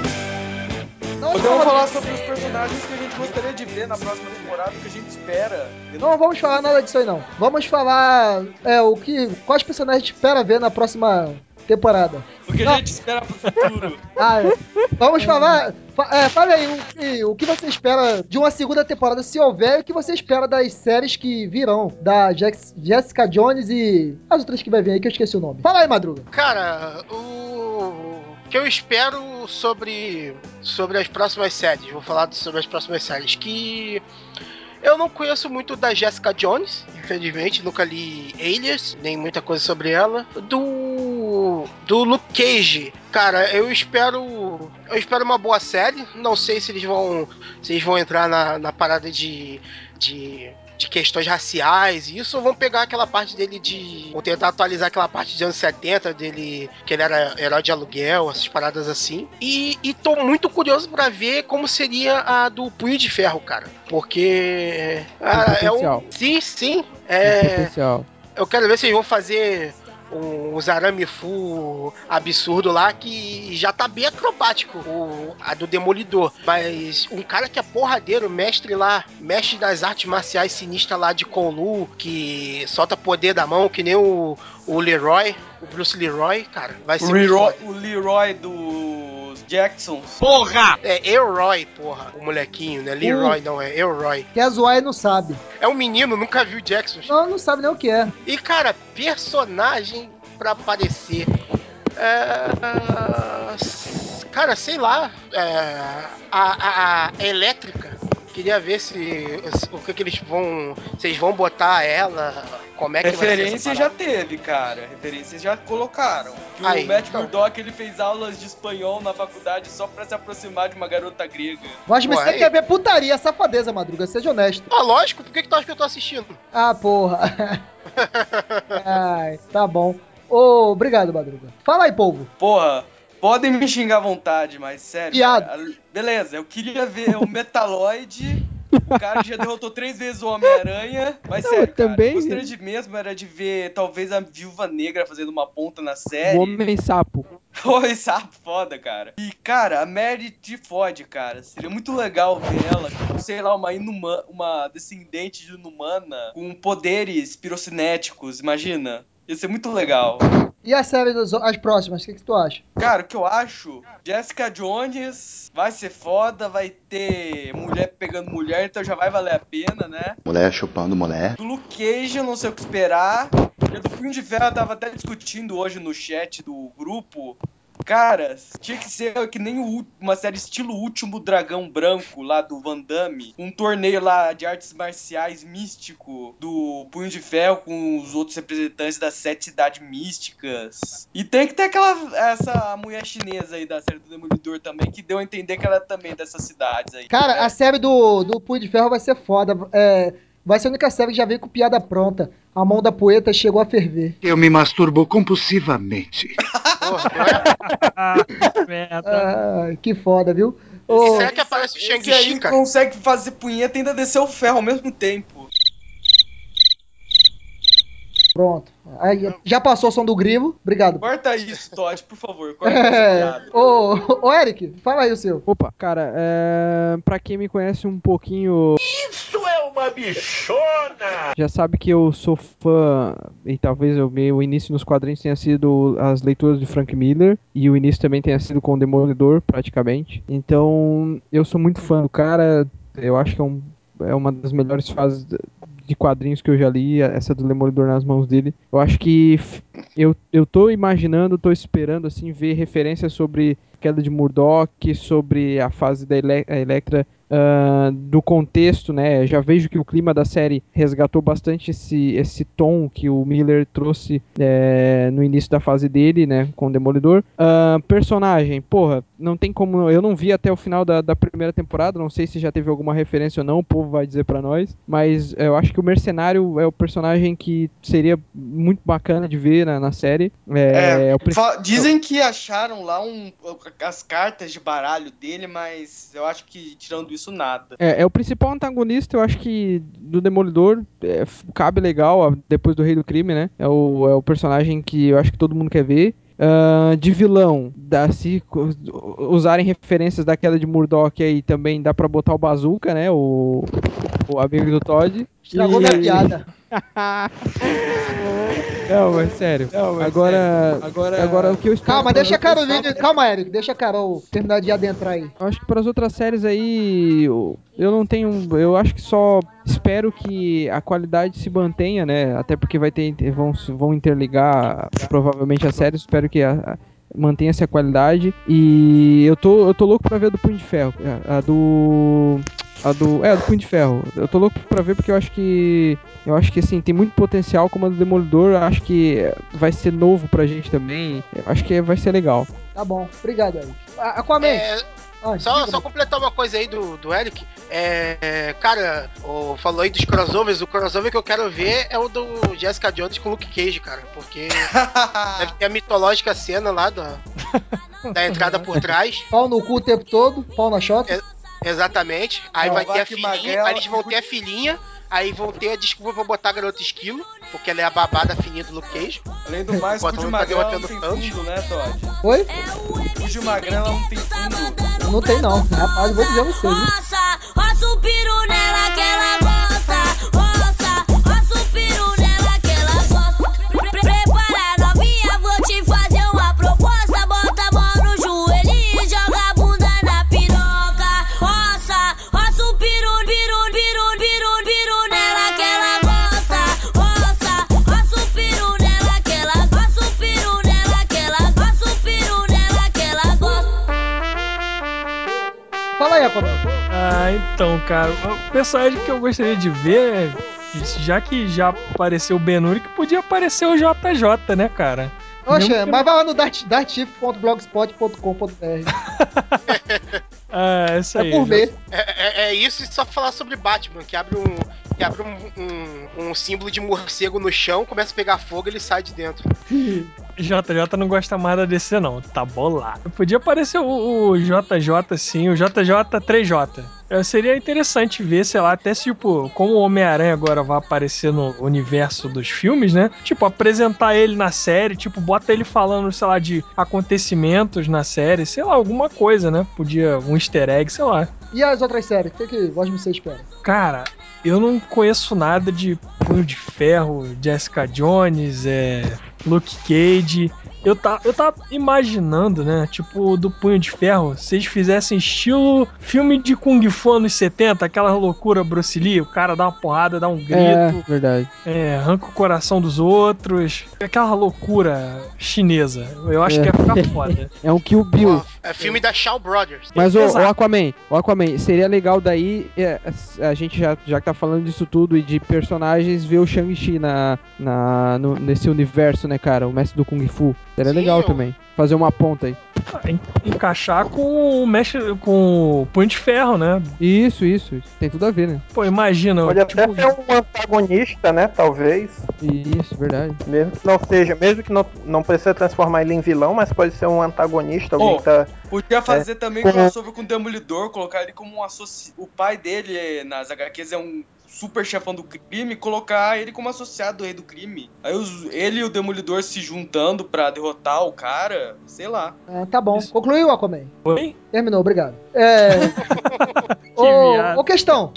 Podemos falar sobre os personagens que a gente gostaria de ver na próxima temporada, o que a gente espera. Não vamos falar nada disso aí, não. Vamos falar é, o que, quais personagens a gente espera ver na próxima temporada. O que Não. a gente espera pro futuro. Ah, é. Vamos falar... Fa, é, fala aí o que, o que você espera de uma segunda temporada, se houver, e o que você espera das séries que virão, da Jex, Jessica Jones e as outras que vai vir aí, que eu esqueci o nome. Fala aí, Madruga. Cara, o que eu espero sobre, sobre as próximas séries, vou falar sobre as próximas séries, que eu não conheço muito da Jessica Jones, infelizmente, nunca li Alias, nem muita coisa sobre ela. Do do Luke Cage, cara, eu espero eu espero uma boa série, não sei se eles vão se eles vão entrar na, na parada de, de de questões raciais e isso, ou vão pegar aquela parte dele de... Vão tentar atualizar aquela parte de anos setenta dele, que ele era herói de aluguel, essas paradas assim. E, e tô muito curioso pra ver como seria a do Punho de Ferro, cara. Porque... Ah, é um... Sim, sim. É... Potencial. Eu quero ver se eles vão fazer uns arame full absurdo lá, que já tá bem acrobático, o, a do Demolidor. Mas um cara que é porradeiro, mestre lá, mestre das artes marciais sinistra lá de Kung-Lu, que solta poder da mão, que nem o, o Leroy, o Bruce Leroy, cara, vai ser O Leroy, o Leroy dos Jacksons. Porra! É Elroy, porra, o molequinho, né? Leroy, Uh. não, é Elroy. Quer zoar e não sabe. É um menino, nunca viu Jacksons. Não, não sabe nem o que é. E, cara, personagem pra aparecer. É, cara, sei lá. É, a, a, a Elétrica. Queria ver se o que, que eles vão. Se eles vão botar ela. Como é que Referência vai ser já teve, cara. Referências já colocaram. Que Aí, o Matt então. Murdock, ele fez aulas de espanhol na faculdade só pra se aproximar de uma garota grega. Mas você aí. quer ver putaria, safadeza, Madruga, seja honesto. Ah, lógico, por que, que tu acha que eu tô assistindo? Ah, porra. Ai, tá bom. Ô, obrigado, Madruga. Fala aí, povo. Porra, podem me xingar à vontade, mas sério. Piada. Cara, beleza, eu queria ver o Metaloid, o cara que já derrotou três vezes o Homem-Aranha. Mas Não, sério, eu cara, também- eu gostaria de mesmo era de ver talvez a Viúva Negra fazendo uma ponta na série. O Homem Sapo. Oi, sapo, foda, cara. E, cara, a Mary T. Ford, cara, seria muito legal ver ela, como, sei lá, uma, inuma, uma descendente de inumana com poderes pirocinéticos, imagina? Ia ser muito legal. E a série das as próximas, o que, que tu acha? Cara, o que eu acho, Jessica Jones vai ser foda, vai ter mulher pegando mulher, então já vai valer a pena, né? Mulher chupando mulher. Do Luke Cage eu não sei o que esperar. E do Punho de Ferro eu tava até discutindo hoje no chat do grupo. Cara, tinha que ser que nem o, uma série estilo Último Dragão Branco, lá do Van Damme. Um torneio lá de artes marciais místico do Punho de Ferro com os outros representantes das sete cidades místicas. E tem que ter aquela essa mulher chinesa aí da série do Demolidor também, que deu a entender que ela é também dessas cidades aí. Cara, né? a série do, do Punho de Ferro vai ser foda. É, vai ser a única série que já veio com piada pronta. A mão da poeta chegou a ferver. Eu me masturbo compulsivamente. Ah, que foda, viu? Ô, Será que aparece o Esse Shang-Chi, aí cara? consegue fazer punheta e ainda descer o ferro ao mesmo tempo. pronto. Aí, já passou o som do grilo. Obrigado. Corta isso, Todd, por favor. Corta essa É, piada. ô, ô, Eric, fala aí o seu. Opa, cara, é... pra quem me conhece um pouquinho, Isso é uma bichona! já sabe que eu sou fã, e talvez o meu início nos quadrinhos tenha sido as leituras de Frank Miller, e o início também tenha sido com o Demolidor, praticamente. Então, eu sou muito fã do cara, eu acho que é, um, é uma das melhores fases de quadrinhos que eu já li, essa do Demolidor nas mãos dele. Eu acho que eu, eu tô imaginando, tô esperando, assim, ver referências sobre queda de Murdock, sobre a fase da Ele- a Elektra uh, do contexto, né? Já vejo que o clima da série resgatou bastante esse, esse tom que o Miller trouxe é, no início da fase dele, né? Com o Demolidor. Uh, personagem, porra, não tem como... Eu não vi até o final da, da primeira temporada, não sei se já teve alguma referência ou não, o povo vai dizer pra nós, mas eu acho que o Mercenário é o personagem que seria muito bacana de ver na, na série. É, É, é o... fa- dizem que acharam lá um, as cartas de baralho dele, mas eu acho que tirando isso, nada. É, é o principal antagonista, eu acho que do Demolidor, é, f- cabe legal, ó, depois do Rei do Crime, né? É o, é o personagem que eu acho que todo mundo quer ver. Ah, de vilão, dá, se co- usarem referências da queda de Murdoch aí, também dá pra botar o Bazooka, né? O, o amigo do Todd. Estragou minha piada. Não, mas sério. Não, mas agora, sério. agora, agora o que eu espero. Calma, para deixa a as outras Carol. séries- Calma, Eric, deixa a Carol terminar de adentrar aí. Eu acho que para as outras séries aí, eu, eu não tenho. Eu acho que só espero que a qualidade se mantenha, né? Até porque vai ter. Vão, vão interligar provavelmente as séries. Espero que a, a- mantenha-se a qualidade. E eu tô, eu tô louco pra ver a do Punho de Ferro. A, a do. A do. É, a do Punho de Ferro. Eu tô louco pra ver porque eu acho que. Eu acho que assim, tem muito potencial como a do Demolidor. Eu acho que vai ser novo pra gente também. Eu acho que vai ser legal. Tá bom, obrigado, Eric. A- Aquaman. É, Ah, Só, diga, só completar uma coisa aí do, do Eric. É, é, cara, o, falou aí dos crossovers. O crossover que eu quero ver é o do Jessica Jones com Luke Cage, cara. Porque deve ter a mitológica cena lá da, da entrada por trás. Pau no cu o tempo todo, pau na chota. É, exatamente. Aí Não, vai ter a Vaca e filhinha, Magrela- aí eles vão ter a filhinha, aí vão ter a desculpa pra botar a garota esquilo, porque ela é a babá da filhinha do Luke Cage. Além do mais, o Enquanto cu de ela tá magrela não derrotando tem Thanos. fundo, né, Todd? Oi? O cu de magrela não tem fundo. Não tem não. Rapaz, eu vou dizer a você, viu? Roça, roça o peru nela que ela gosta. Roça, roça o peru nela que ela gosta. Pre- pre- Prepara novinha, vou te fazer uma proposta. Bota a mão no joelho e joga a bunda na piroca. Roça, roça o peru, peru, peru, peru, peru nela que ela gosta. Roça, roça o peru nela que ela gosta. O peru nela que ela gosta. O peru nela que ela gosta. Fala aí, Aquaman. Ah, então, cara, o personagem que eu gostaria de ver, já que já apareceu o Ben-Hur, que podia aparecer o J J, né, cara? Oxe, Mesmo que mas vai lá no dartif ponto blogspot ponto com ponto b r. Ah, é isso aí. É por mês. É, é, é isso e só falar sobre Batman, que abre um. Que abre um, um, um símbolo de morcego no chão, começa a pegar fogo e ele sai de dentro. J J não gosta mais da D C, não. Tá bolado. Podia aparecer o, o J J, sim, o J J três J. É, seria interessante ver, sei lá, até se, tipo, como o Homem-Aranha agora vai aparecer no universo dos filmes, né? Tipo, apresentar ele na série, tipo, bota ele falando, sei lá, de acontecimentos na série, sei lá, alguma coisa, né? Podia, um easter egg, sei lá. E as outras séries? O que, que Voz de Você espera? Cara, eu não conheço nada de Punho de Ferro, Jessica Jones, é, Luke Cage. Eu, tá, eu tava imaginando, né? Tipo, do Punho de Ferro, se eles fizessem estilo filme de Kung Fu anos setenta, aquela loucura Bruce Lee, o cara dá uma porrada, dá um grito, É, verdade. é, arranca o coração dos outros. Aquela loucura chinesa. Eu acho É. que ia ficar foda. É um Kill Bill. É filme da Shaw Brothers. Mas o, o Exato. Aquaman, o Aquaman, seria legal daí, é, a gente já, já que tá falando disso tudo e de personagens, ver o Shang-Chi na, na, no- nesse universo, né, cara? O mestre do Kung Fu. Seria Sim, legal eu- também. Fazer uma ponta aí. En- Encaixar com o mestre, com o Punho de Ferro, né? Isso, isso, isso. Tem tudo a ver, né? Pô, imagina, Pode até tipo, ser um antagonista, né? Talvez. Isso, verdade. Mesmo que não seja, mesmo que não, não precisa transformar ele em vilão, mas pode ser um antagonista, alguém Pô, que tá. Podia fazer É, também com- crossover com o Demolidor, colocar ele como um associ... O pai dele eh, nas H Qs é um super chefão do crime, colocar ele como associado do rei do crime. Aí os... ele e o Demolidor se juntando pra derrotar o cara, sei lá. Ah, tá bom. Isso. Concluiu, Aquaman? Oi? Terminou, obrigado. É... ô, viado. ô, questão.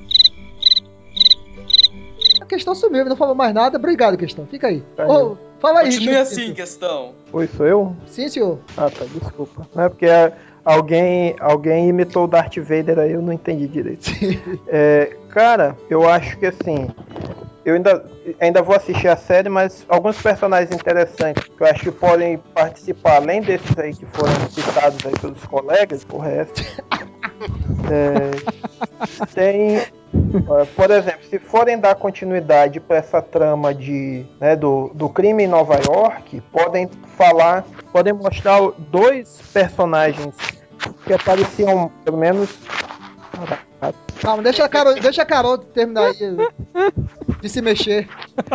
A questão sumiu, não falou mais nada. Obrigado, questão. Fica aí. Ô, fala aí, Continue Richard assim, Pinto. questão. Oi, sou eu? Sim, senhor. Ah, tá, desculpa. Não é porque é, alguém, alguém imitou o Darth Vader aí, eu não entendi direito. É, cara, eu acho que assim. Eu ainda, ainda vou assistir a série, mas alguns personagens interessantes que eu acho que podem participar, além desses aí que foram citados aí pelos colegas, porra, é essa. É, tem, ó, por exemplo, se forem dar continuidade para essa trama de, né, do, do crime em Nova York, podem falar, podem mostrar dois personagens que apareciam, pelo menos. Calma, deixa a Carol, deixa a Carol terminar aí de se mexer.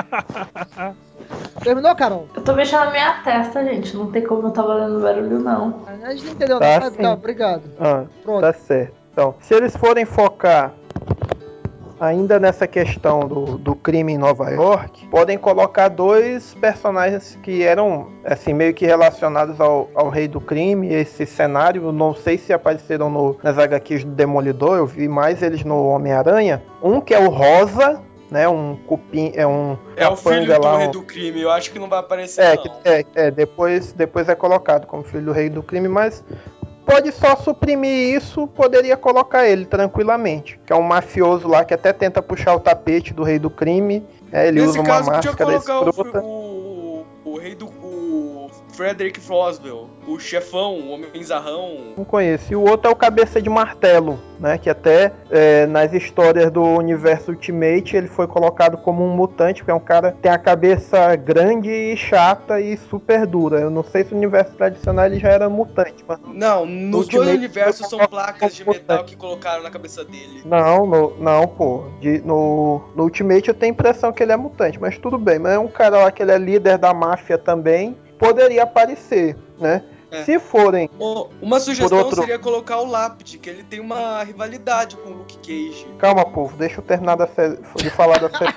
Terminou, Carol? Eu tô mexendo na minha testa, gente. Não tem como não tá valendo barulho, não. A gente não entendeu, Tá, não. sim. Tá, obrigado. Ah, Pronto. tá certo. Então, se eles forem focar ainda nessa questão do, do crime em Nova York, podem colocar dois personagens que eram assim meio que relacionados ao, ao rei do crime, esse cenário. Não sei se apareceram no, nas agá quês do Demolidor, eu vi mais eles no Homem-Aranha. Um que é o Rosa, né, um cupim, é um É o filho capanga do lá, rei um- do crime, eu acho que não vai aparecer é, não. que- é, é, depois, depois é colocado como filho do rei do crime, mas pode só suprimir isso, poderia colocar ele tranquilamente. Que é um mafioso lá que até tenta puxar o tapete do rei do crime. É, ele Nesse usa uma caso, podia máscara colocar o, escrota. o, o rei do... o Frederick Foswell, o chefão, o homenzarrão. Não conheço. E o outro é o Cabeça de Martelo, né? Que até é, nas histórias do universo Ultimate ele foi colocado como um mutante, porque é um cara que tem a cabeça grande e chata e super dura. Eu não sei se no universo tradicional ele já era mutante, mas Não, nos dois Ultimate universos são foi placas de como metal mutante. que colocaram na cabeça dele. Não, no, não, pô. De- no, no Ultimate eu tenho a impressão que ele é mutante, mas tudo bem. Mas é um cara lá que ele é líder da máfia também. Poderia aparecer, né? É. Se forem. Ô, uma sugestão outro- seria colocar o Lápide, que ele tem uma rivalidade com o Luke Cage. Calma, povo, deixa eu terminar da série, de falar da série.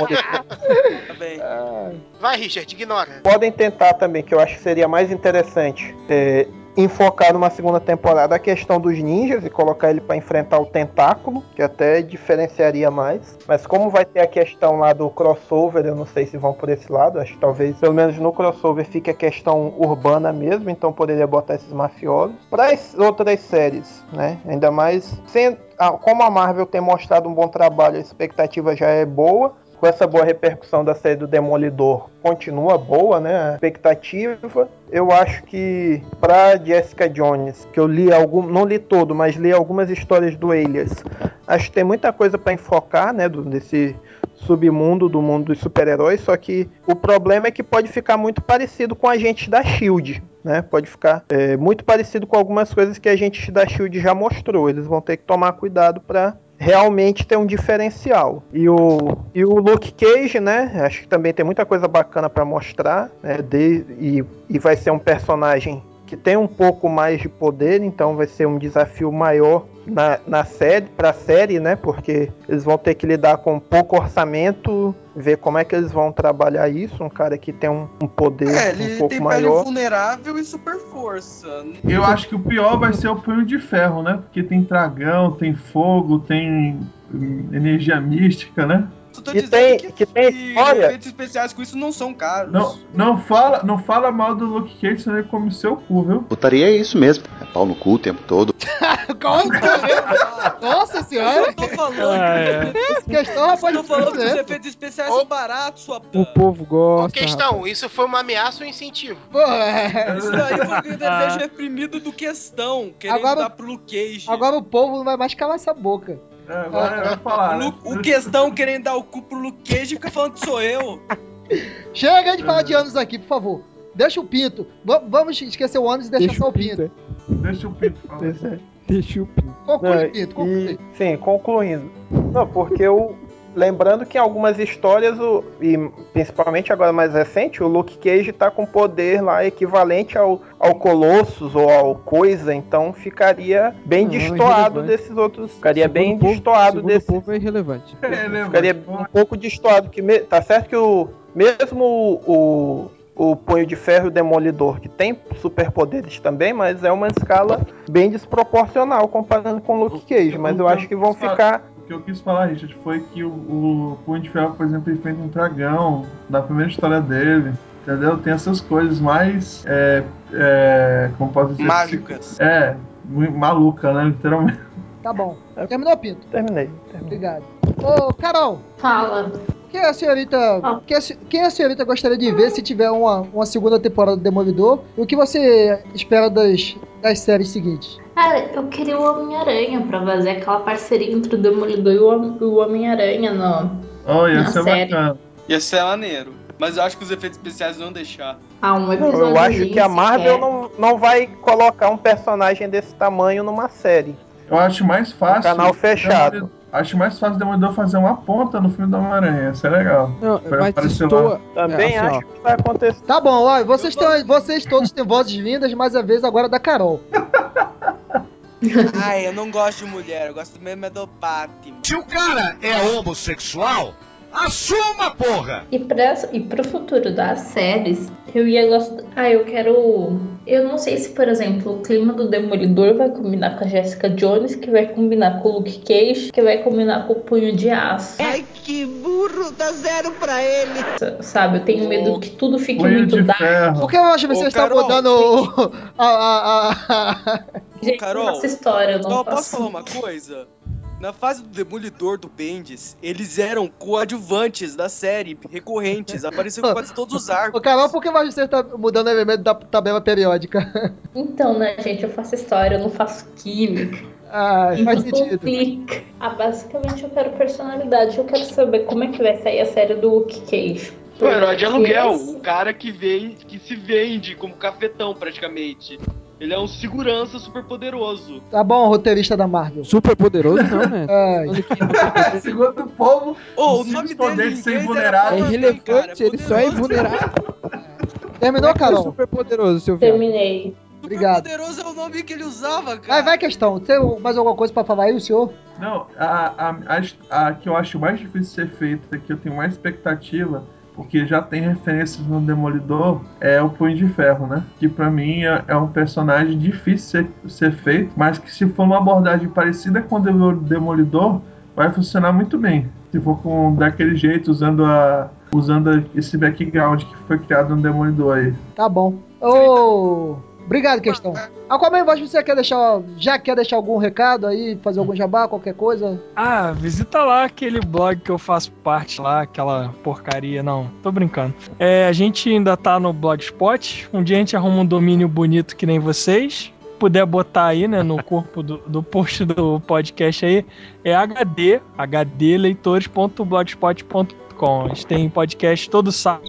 Tá bem. Vai, Richard, ignora. Podem tentar também, que eu acho que seria mais interessante, é, enfocar numa segunda temporada a questão dos ninjas e colocar ele pra enfrentar o tentáculo, que até diferenciaria mais. Mas como vai ter a questão lá do crossover, eu não sei se vão por esse lado. Acho que talvez, pelo menos no crossover, fique a questão urbana mesmo, então poderia botar esses mafiosos. Para as outras séries, né? Ainda mais sendo, ah, como a Marvel tem mostrado um bom trabalho, a expectativa já é boa. Com essa boa repercussão da série do Demolidor, continua boa, né? A expectativa. Eu acho que pra Jessica Jones, que eu li algum, não li todo, mas li algumas histórias do Alias, acho que tem muita coisa pra enfocar, né? Do, desse submundo do mundo dos super-heróis. Só que o problema é que pode ficar muito parecido com Agentes da Shield, né? Pode ficar é, muito parecido com algumas coisas que a Agentes da Shield já mostrou. Eles vão ter que tomar cuidado pra realmente ter um diferencial. E o, e o Luke Cage, né? Acho que também tem muita coisa bacana para mostrar, né? De, e, e vai ser um personagem que tem um pouco mais de poder, então vai ser um desafio maior na, na série, para a série, né? Porque eles vão ter que lidar com pouco orçamento, ver como é que eles vão trabalhar isso. Um cara que tem um, um poder É, um ele pouco tem maior. pele vulnerável e super força. Eu acho que o pior vai ser o Punho de Ferro, né? Porque tem dragão, tem fogo, tem hum, energia mística, né? Só tô E dizendo tem- que, que tem que história- efeitos especiais com isso não são caros. Não, não, fala, não fala mal do Luke Cage, senão ele come seu cu, viu? Putaria é isso mesmo. É pau no cu o tempo todo. Nossa senhora! Eu tô falando, Ah, é. Essa questão, eu rapaz, tô falando que os né? efeitos especiais Ô. são baratos, sua O puta. povo Ô, gosta. questão, rapaz. isso foi uma ameaça ou um incentivo? Pô, é. Isso daí foi o desejo reprimido do questão, querendo Agora- dar pro Luke Cage. Agora o povo não vai mais calar essa boca. É, agora vai falar, O, né? Lu- o questão querendo dar o cu pro Luke Cage e fica falando que sou eu. Chega de falar de anos aqui, por favor. Deixa o pinto. V- vamos esquecer o anos e deixar Deixa só o o pinto. pinto. Deixa o Pinto falar. Pois é. Deixa o pinto. Conclui, Não, pinto, e, conclui. sim, concluindo. Não, porque o. Lembrando que em algumas histórias, o, e principalmente agora mais recente, o Luke Cage tá com poder lá equivalente ao, ao Colossus ou ao Coisa, então ficaria bem Não, destoado irrelevante. desses outros. Ficaria Segundo bem o povo- destoado segundo desse. o povo é irrelevante. É, né, Ficaria mano? um pouco destoado. Que me- tá certo que o mesmo o, o, o Punho de Ferro e o Demolidor, que tem superpoderes também, mas é uma escala bem desproporcional comparando com o Luke Cage. Mas eu acho que vão ficar. O que eu quis falar, Richard, foi que o, o Punho de Ferro, por exemplo, ele enfrenta um dragão na primeira história dele, entendeu? Tem essas coisas mais, é, é, como posso dizer? Mágicas. É, muito maluca, né? Literalmente. Tá bom. Terminou, Pinto? Terminei. terminei. Obrigado. Ô, Carol, Fala. o Quem é a senhorita. Quem, é, a se- quem a senhorita gostaria de ver se tiver uma, uma segunda temporada do Demolidor? E o que você espera das, das séries seguintes? Cara, eu queria o Homem-Aranha pra fazer aquela parceria entre o Demolidor e o Hom- o Homem-Aranha no, Oh, ia na ser série. bacana. Ia ser maneiro. Mas eu acho que os efeitos especiais não iam deixar. Ah, um Não, episódio. eu acho que a Marvel não, não vai colocar um personagem desse tamanho numa série. Eu acho mais fácil. Canal fechado. Demolidor- Acho mais fácil o Demolidor fazer uma ponta no filme do Homem-Aranha. Isso é legal. Não, Pra mas aparecer estou. lá. Também assim, acho ó, que vai acontecer. Tá bom, ó, vocês, têm, vocês todos têm vozes lindas, mas a vez agora é da Carol. Ai, eu não gosto de mulher, eu gosto mesmo é do Batman. Se o cara é homossexual, assuma, porra! E, pra, e pro futuro das séries, eu ia gostar. Ah, eu quero. Eu não sei se, por exemplo, o clima do Demolidor vai combinar com a Jessica Jones, que vai combinar com o Luke Cage, que vai combinar com o Punho de Aço. Ai, que burro, dá zero pra ele. S- Sabe, eu tenho medo que tudo fique Punho muito de dark. ferro. Por que eu acho que Ô, vocês estão Carol, mudando o- a, a, a- Gente, Carol, eu faço história, eu não Só faço. posso falar uma coisa? Na fase do Demolidor do Bendis, eles eram coadjuvantes da série, recorrentes, apareceram em quase todos os arcos. Ô, Carol, por que você tá mudando o elemento da tabela periódica? Então, né, gente, eu faço história, eu não faço química. Ah, faz Então sentido. complica. Ah, basicamente eu quero personalidade. Eu quero saber como é que vai sair a série do Luke Cage. O herói de aluguel, Esse- o cara que vende, que se vende como cafetão praticamente. Ele é um segurança super poderoso. Tá bom, roteirista da Marvel. super poderoso, não, né? Ai. Segundo o povo, Oh, o os nome simples dele poderes em de ser inglês era invulnerável. É Power Man, irrelevante, cara, ele só é poderoso. invulnerável. Terminou, Como é que ele é Carol? super poderoso, seu viado? Terminei. Obrigado. Poderoso é o nome que ele usava, cara. Vai, vai, questão. Tem mais alguma coisa pra falar aí, o senhor? Não, a, a, a, a que eu acho mais difícil de ser feita, que eu tenho mais expectativa, porque já tem referências no Demolidor, é o Punho de Ferro, né? Que pra mim é, é um personagem difícil de ser, ser feito, mas que se for uma abordagem parecida com o Demo- Demolidor, vai funcionar muito bem. Se for com daquele jeito, usando a usando esse background que foi criado no Demolidor aí. Tá bom. Ô, obrigado, questão. Aquaman, Voz, você quer deixar, já quer deixar algum recado aí, fazer algum jabá, qualquer coisa? Ah, visita lá aquele blog que eu faço parte lá, aquela porcaria, não, tô brincando. É, a gente ainda tá no Blogspot, um dia a gente arruma um domínio bonito que nem vocês, puder botar aí, né, no corpo do, do post do podcast aí, é hd, hdleitores ponto blogspot ponto com. A gente tem podcast todo sábado.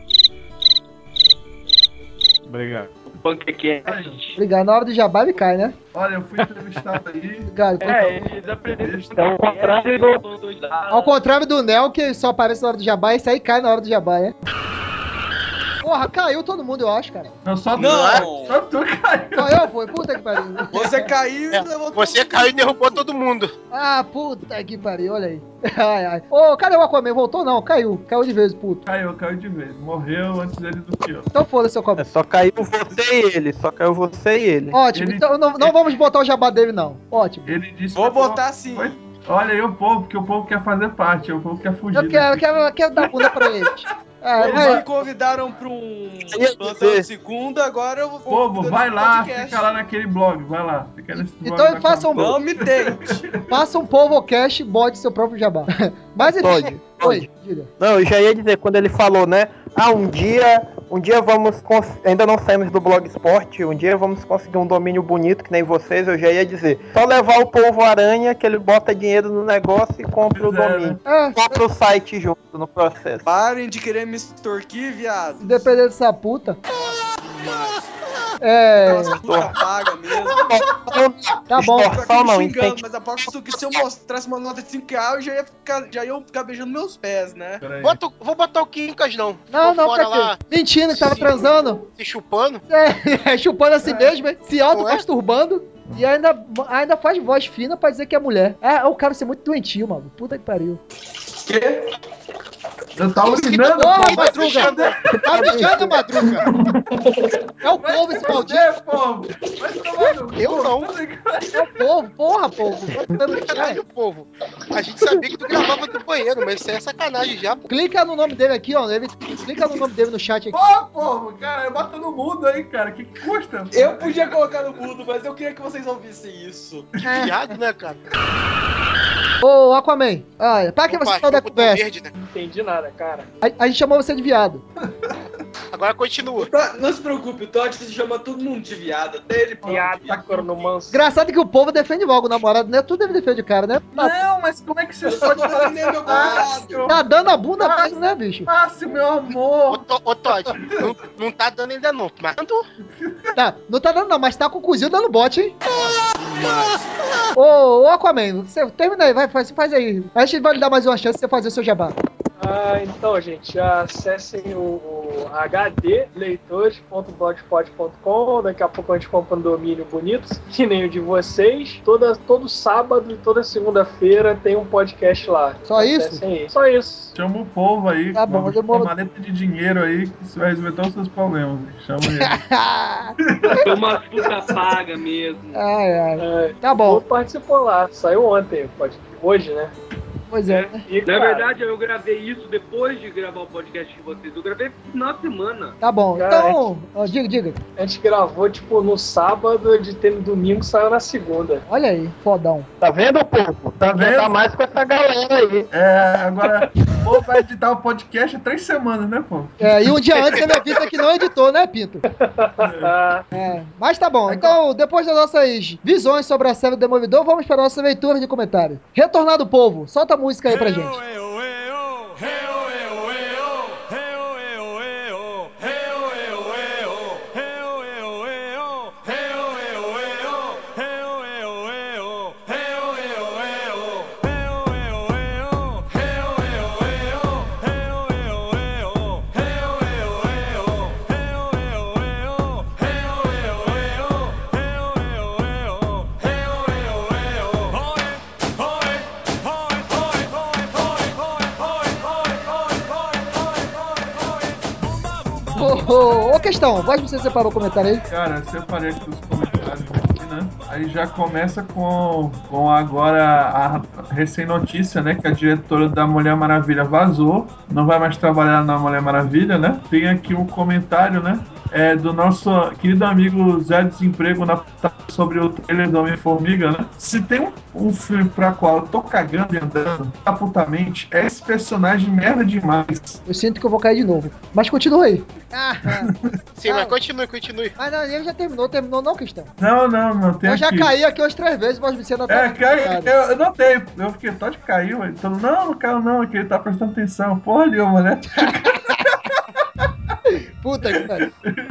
Obrigado. Panqueque. Obrigado. Na hora do jabá ele cai, né? Olha, eu fui entrevistado aí. Obrigado. É, eles apresentam É o contrário do... Ao contrário do Nel, que só aparece na hora do jabá, esse aí cai na hora do jabá, né? Porra, caiu todo mundo, eu acho, cara. Não, só tu, Não. só tu caiu. Só eu fui, puta que pariu. Você caiu e É, levantou você todo caiu e mundo. derrubou todo mundo. Ah, puta que pariu, olha aí. Ai, ai. Ô, cadê o Aquaman? Voltou não? Caiu. Caiu de vez, puto. Caiu, caiu de vez. Morreu antes dele do que eu. Então foda-se, Aquaman. É, só caiu você e ele, só caiu você e ele. Ótimo, Ele- então não, não vamos botar o jabá dele, não. Ótimo. Ele disse Vou que eu- botar sim. Foi- Olha aí o povo, porque o povo quer fazer parte, o povo quer fugir. Eu quero, eu daqui. quero, eu quero dar bunda pra eles. Ah, Eles vai- me convidaram pra um ia plantão dizer. de segunda, agora eu vou... Povo, vai lá, podcast. fica lá naquele blog, vai lá. Fica nesse blog Então da faça um, Não me tente. faça um Povocast e bote seu próprio jabá. Mas Pode, enfim. pode. Oi, diga. Não, eu já ia dizer, quando ele falou, né? Ah, um dia, um dia vamos, cons- ainda não saímos do Blogspot, um dia vamos conseguir um domínio bonito que nem vocês, eu já ia dizer. Só levar o Polvo Aranha, que ele bota dinheiro no negócio e compra o Pois é, domínio. É, Compra o site junto no processo. Parem de querer me extorquir, viado. se depender dessa puta. É. Aquelas puta paga mesmo. Tá bom. Tô aqui Extorsão me não, xingando, incentivo. mas aposto que se eu mostrasse uma nota de cinco reais, eu já ia ficar, já ia ficar beijando meus pés, né? Peraí. Bota, o- vou botar o Quincas, não. Não, Ficou não, fora pra lá, quê? Mentindo que tava se- transando. se chupando. É, chupando a si mesmo, hein? Se auto-masturbando. E ainda, ainda faz voz fina pra dizer que é mulher. É, o cara ser muito doentio, mano. Puta que pariu. Quê? Eu tava alucinando, Porra, pô. Madruga! Tá mijando, Madruga! É o povo esse maldito! É, povo. Vai tomar no cu. Eu não. É o povo, porra, povo! Vai ficando chato. Caralho, povo. A gente sabia que tu gravava do banheiro, mas isso é sacanagem já, pô. Clica no nome dele aqui, ó. Ele, clica no nome dele no chat aqui. Pô, povo, cara, bota no mundo aí, cara. O que, que custa? Eu podia colocar no mundo, mas eu queria que vocês ouvissem isso. Que viado, né, cara? Ô, Aquaman, olha, pra que Opa, você saiu da jogo do conversa? verde, né? Não entendi nada, cara. A, a gente chamou você de viado. Agora continua. Não se preocupe, o Todd se chama todo mundo de viado, até ele próprio. Viado, corno manso. Engraçado que o povo defende logo o namorado, né? Tudo deve defender o cara, né? Tá, Não, mas como é que vocês Eu só podem tô falar defendendo meu assim? convidado. tá dando a bunda mesmo, né, bicho? Márcio, meu Ô, amor. To- ô, Todd, não, não tá dando ainda não, mas andou. Tá, não tá dando não, mas tá com o cozinho dando bote, hein? Ô, ô Aquaman, você termina aí, vai, faz, faz aí. A gente vai lhe dar mais uma chance de você fazer o seu jabá. Ah, então, gente, acessem o, o h d leitores ponto blogspot ponto com. Daqui a pouco a gente compra um domínio bonito, que nem o de vocês. Toda, todo sábado e toda segunda-feira tem um podcast lá. Só isso? Acessem aí. Só isso. Chama o povo aí, Tá bom, com demorou. uma maleta de dinheiro aí, que isso vai resolver todos os seus problemas. Chama ele. Foi uma puta paga mesmo. Ai, ai. É, Tá o bom. povo participou lá. Saiu ontem, pode, hoje, né? Pois é. E, Na cara, verdade, eu gravei isso depois de gravar o podcast de vocês. Eu gravei no final de semana. Tá bom, Cara, então, ó, diga, diga. a gente gravou, tipo, no sábado, de ter no domingo, saiu na segunda. Olha aí, fodão. Tá vendo, povo? Tá Tem que andar vendo? mais com essa galera aí. É, agora, o povo vai editar o podcast há três semanas, né, pô? É, e um dia antes você me avisa que não editou, né, Pinto? É, mas tá bom. Então, depois das nossas visões sobre a série do Demolidor, vamos para a nossa leitura de comentário. Retornado Povo, solta a música aí pra gente. Ô, ô, ô, questão, vai você separar o comentário aí. Cara, separei aqui os comentários aqui, né? Aí já começa com, com agora a recém-notícia, né? Que a diretora da Mulher Maravilha vazou, não vai mais trabalhar na Mulher Maravilha, né? Tem aqui um comentário, né? É, do nosso querido amigo Zé Desemprego na, sobre o trailer do Homem-Formiga, né? Se tem um, um filme pra qual eu tô cagando e andando absolutamente, é esse personagem merda demais. Eu sinto que eu vou cair de novo. Mas continua aí. Ah, Sim, mas continue, continue. mas não, ele já terminou, terminou não, questão. Não, não, não, tem Eu já aqui. caí aqui umas três vezes, mas você ainda tá. É, cai, eu, eu notei, eu fiquei, Todd caiu, então, não, não caiu não, é que ele tá prestando atenção, porra nenhuma, né? Puta que pariu.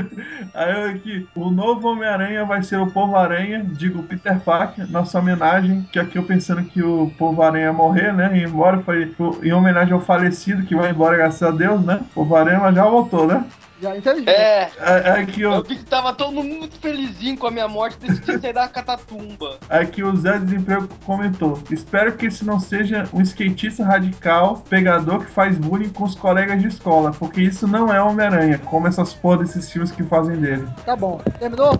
Aí aqui, o novo Homem-Aranha vai ser o Povo-Aranha, digo Peter Parker, nossa homenagem, que aqui eu pensando que o Povo-Aranha ia morrer, né, e embora, foi em homenagem ao falecido, que vai embora, graças a Deus, né, o Povo-Aranha, mas já voltou, né? Já, infelizmente. É, É, aqui, eu ó. vi que tava todo mundo muito felizinho com a minha morte, decidi sair da catatumba. Aqui o Zé Desemprego comentou: espero que esse não seja um skatista radical, pegador que faz bullying com os colegas de escola, porque isso não é Homem-Aranha, como essas porra desses filmes que fazem dele. Tá bom. Terminou?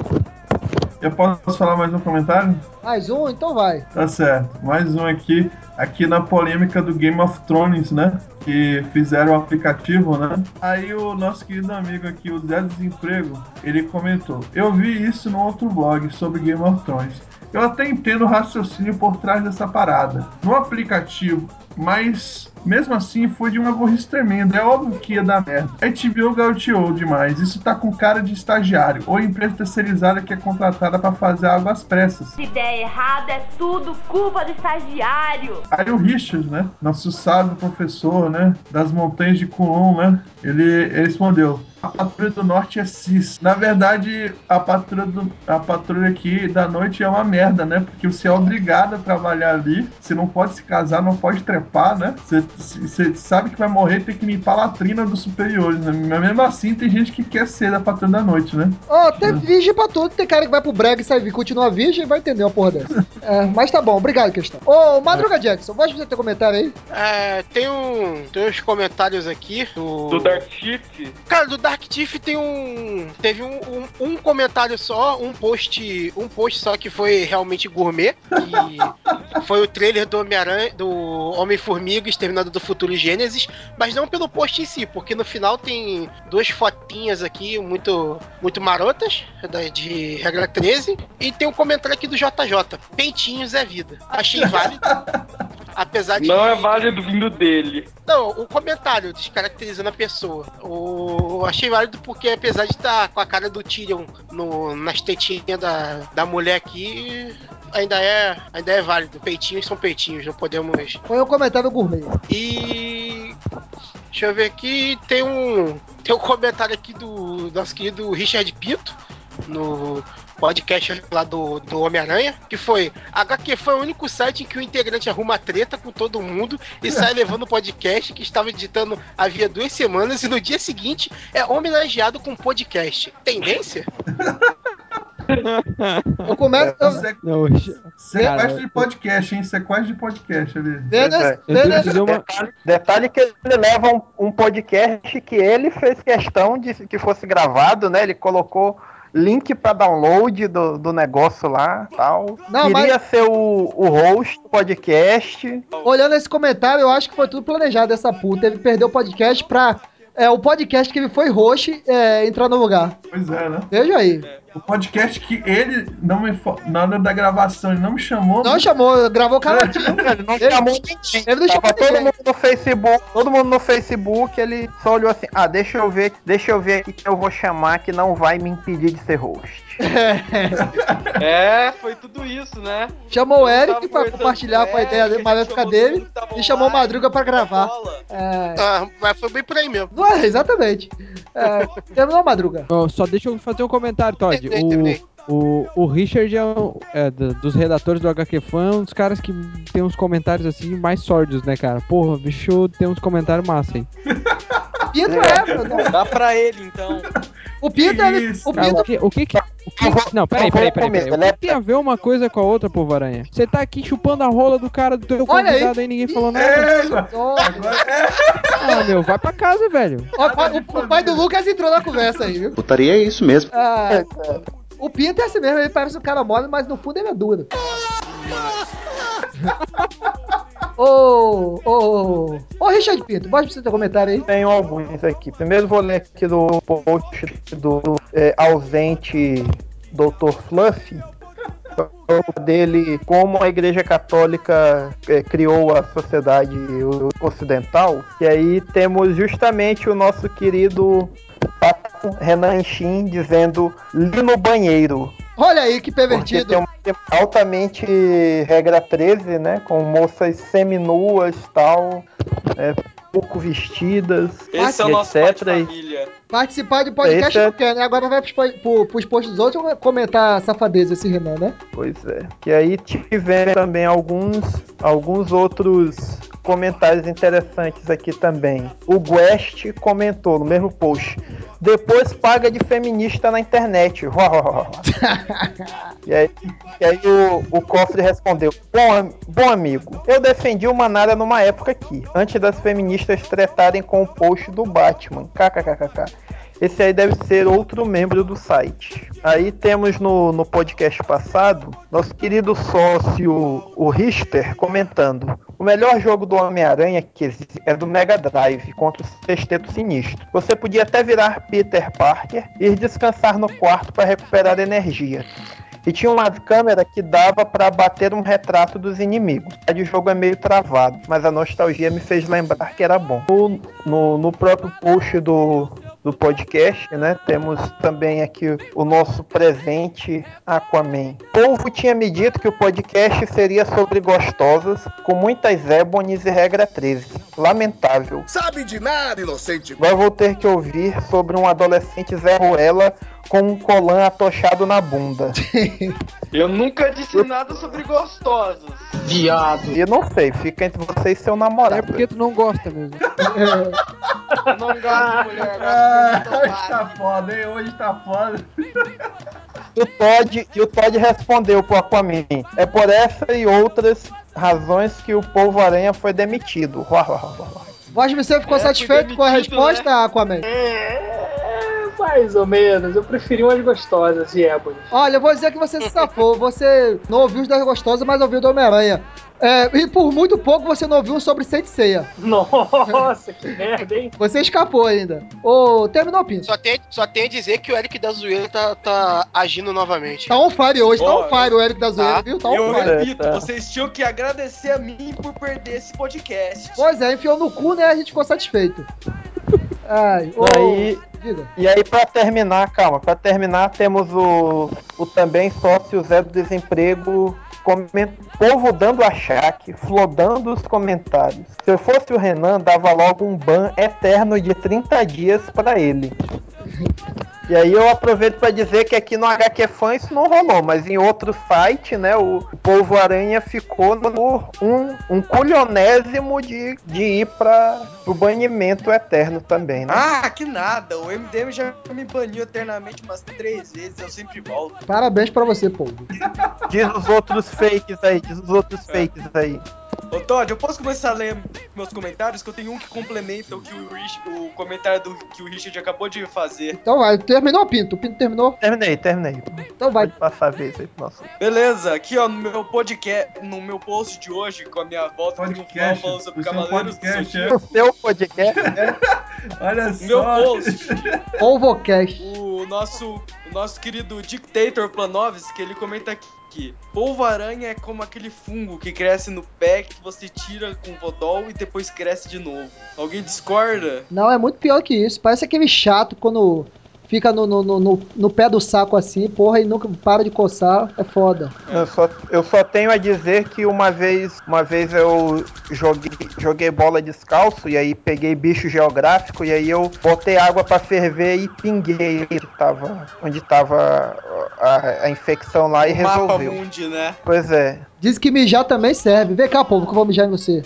Eu posso falar mais um comentário? Mais um? Então vai. Tá certo. Mais um aqui, aqui na polêmica do Game of Thrones, né? Que fizeram o aplicativo, né? Aí o nosso querido amigo aqui, o Zé Desemprego, ele comentou: eu vi isso no outro blog sobre Game of Thrones. Eu até entendo o raciocínio por trás dessa parada. No aplicativo, mas mesmo assim foi de uma burrice tremenda. É óbvio que ia dar merda. A H B O garoteou demais. Isso tá com cara de estagiário ou empresa terceirizada que é contratada pra fazer algo às pressas. Ideia errada é tudo culpa do estagiário. Aí o Richard, né, nosso sábio professor, né, das montanhas de Kulon, né, ele, ele respondeu: a patrulha do norte é cis. Na verdade, a patrulha, do, a patrulha aqui da noite é uma merda, né, porque você é obrigado a trabalhar ali, você não pode se casar, não pode trepar, né, você, você sabe que vai morrer e tem que limpar a latrina dos superiores, né, mas mesmo assim tem gente que quer ser da patrulha da noite, né. Ó, oh, tem virgem pra tudo. Tem cara que vai pro brega e sai e continua virgem e vai entender uma porra dessa. É, mas tá bom, obrigado, questão. Ô, Madruga Jackson, pode você ter comentário aí? É, tem um. Tem uns comentários aqui do. Do Dark Shift? Cara, do Dark Shift tem um. Teve um, um, um comentário só, um post. Um post só que foi realmente gourmet. Que foi o trailer do Homem-Aranha, do Homem-Formiga, Exterminador do Futuro e Gênesis, mas não pelo post em si, porque no final tem duas fotinhas aqui muito, muito marotas, de regra treze, e tem um comentário aqui do J J. Peitinhos é vida. Achei válido. apesar de... Não é válido vindo dele. Não, o comentário descaracterizando a pessoa. O... Eu achei válido porque, apesar de estar com a cara do Tyrion no... nas tetinhas da... da mulher aqui, ainda é... ainda é válido. Peitinhos são peitinhos, não podemos... Foi um comentário gourmet. E... deixa eu ver aqui, tem um... tem um comentário aqui do nosso querido Richard Pinto, no podcast lá do, do Homem-Aranha, que foi: H Q foi o único site em que o integrante arruma treta com todo mundo e sai levando o podcast que estava editando havia duas semanas e no dia seguinte é homenageado com podcast. Tendência? Eu começo... Eu... Não, Sequestro cara, de podcast, hein? Sequestro de podcast ali. Vendo, É. vendo, dizer uma... Detalhe, detalhe que ele leva um, um podcast que ele fez questão de que fosse gravado, né? Ele colocou link para download do, do negócio lá, tal. Não, Queria mas- ser o, o host do podcast. Olhando esse comentário, eu acho que foi tudo planejado essa puta. Ele perdeu o podcast pra... É, o podcast que ele foi host é, entrar no lugar. Pois é, né? Veja aí. O podcast que ele não me fa- na hora da gravação ele não me chamou. Não né? chamou, gravou caladinho. Ele não chamou ninguém. Ele não chamou Tava todo ninguém. mundo no Facebook, todo mundo no Facebook, ele só olhou assim: ah, deixa eu ver, deixa eu ver aqui que eu vou chamar que não vai me impedir de ser host. É, foi tudo isso, né? Chamou o Eu Eric tava pra conversando compartilhar com com a o ideia Eric, maléfica chamou dele todo mundo que tava e chamou o online, Madruga pra gravar. bola. É... Ah, mas foi bem por aí mesmo. Não é, exatamente. É, terminou, Madruga. Ó, só deixa eu fazer um comentário, Todd. Terminei, terminei. O, o, o Richard é, um, é do- dos redatores do H Q Fan, um dos caras que tem uns comentários assim mais sórdidos, né, cara? Porra, bicho tem uns comentários massa aí. Pinto é, mano. Dá pra ele, então. O Pinto é. O Cara, Pinto. o que, o que que- o que- Não, peraí, peraí, peraí, peraí. O que tem a ver uma coisa com a outra, povo aranha? Você tá aqui chupando a rola do cara do teu Olha aí. convidado aí, ninguém falou nada. É, Ó, Ah, meu, vai pra casa, velho. ó, o, o pai do Lucas entrou na conversa aí, viu? Putaria é isso mesmo. Ah, o Pinto é assim mesmo, ele parece um cara mole, mas no fundo ele é duro. Ô, ô, ô, Richard Pinto, pode você ter comentário aí? Tenho alguns aqui. Primeiro vou ler aqui do post do é, ausente doutor Fluffy. Dele, como a Igreja Católica é, criou a sociedade ocidental. E aí temos justamente o nosso querido Pato Renan Shin dizendo: li no banheiro. Olha aí que Porque pervertido. tem uma altamente regra treze, né? Com moças seminuas e tal, é, pouco vestidas, Esse é o e nosso pai de etcétera. família. Participar de podcast Esse é- não quer, né? Agora vai pros, pro, pros posts dos outros comentar a safadeza esse Renan, né? Pois é. E aí tiveram também alguns, alguns outros comentários interessantes aqui também. O Guest comentou no mesmo post: depois paga de feminista na internet. E aí, e aí o, o Cofre respondeu: bom, am- bom amigo, eu defendi o Manara numa época aqui, antes das feministas tretarem com o post do Batman. KKKKK. Esse aí deve ser outro membro do site. Aí temos no, no podcast passado, nosso querido sócio, o Richter, comentando: o melhor jogo do Homem-Aranha que existe é do Mega Drive, contra o Sexteto Sinistro. Você podia até virar Peter Parker e ir descansar no quarto para recuperar energia. E tinha uma câmera que dava para bater um retrato dos inimigos. O jogo é meio travado, mas a nostalgia me fez lembrar que era bom. No, no, no próprio post do, do podcast, né, temos também aqui o nosso presente Aquaman. O povo tinha me dito que o podcast seria sobre gostosas, com muitas ébones e regra treze. Lamentável. Sabe de nada, inocente. Agora vou ter que ouvir sobre um adolescente Zé Ruela com um colã atochado na bunda. Eu nunca disse nada sobre gostosos. Viado. Eu não sei, fica entre você e seu namorado. É porque tu não gosta mesmo. Eu não gosto de mulher, eu Ah, gosto de hoje tá foda, hein? Hoje tá foda. E o Todd, e o Todd respondeu pro Aquaman: é por essa e outras razões que o Povo Aranha foi demitido. Voz você ficou É, fui satisfeito com a demitido, resposta, né? Aquaman? É, mais ou menos. Eu preferi umas gostosas e ébones. Olha, eu vou dizer que você se safou. Você não ouviu os das gostosas, mas ouviu do Homem-Aranha. É, e por muito pouco você não ouviu sobre Saint Seiya. Nossa, que merda, hein? Você escapou ainda. Ô, terminou, Pinto. Só tem, só tem a dizer que o Eric da Zoeira tá, tá agindo novamente. Tá on fire hoje, tá Ó, on fire o Eric da Zoeira, tá. viu? Tá on Eu fire. repito, É, tá. vocês tinham que agradecer a mim por perder esse podcast. Pois é, enfiou no cu, né? A gente ficou satisfeito. Ai, ô, Aí- diga. E aí, pra terminar, calma, pra terminar, temos o, o também sócio Zé do Desemprego, coment... povo dando achaque, flodando os comentários. Se eu fosse o Renan, dava logo um ban eterno de trinta dias pra ele. E aí eu aproveito pra dizer que aqui no H Q Fan isso não rolou, mas em outro site, né, o, o Polvo Aranha ficou no um, um culionésimo de, de ir para o banimento eterno também, né? Ah, que nada. O M D M já me baniu eternamente umas três vezes, eu sempre volto. Parabéns pra você, povo. Diz os outros fakes aí, diz os outros É. fakes aí. Ô Todd, eu posso começar a ler meus comentários? Que eu tenho um que complementa o que o, Rich, o comentário do, que o Richard acabou de fazer. Então vai, terminou, Pinto? O Pinto terminou? Terminei, terminei. Então vai. Pode passar a vez aí pro nosso. Beleza, aqui ó, no meu podcast, no meu post de hoje, com a minha volta triunfal Podcast. falando sobre O seu Cavaleiros do podcast, Zodíaco. O seu podcast, né? Olha No meu só. post, Polvocast. o nosso, o nosso querido Dictator Planovski, ele comenta aqui que polvo-aranha é como aquele fungo que cresce no pé que você tira com vodol e depois cresce de novo. Alguém discorda? Não, é muito pior que isso. Parece aquele chato quando fica no, no, no, no- no pé do saco assim, porra, e nunca para de coçar. É foda. Eu só, eu só tenho a dizer que uma vez, uma vez eu joguei, joguei bola descalço e aí peguei bicho geográfico e aí eu botei água pra ferver e pinguei onde tava, onde tava a, a infecção lá e O mapa resolveu. mundi, né? Pois é. Diz que mijar também serve. Vem cá, povo, que eu vou mijar em você.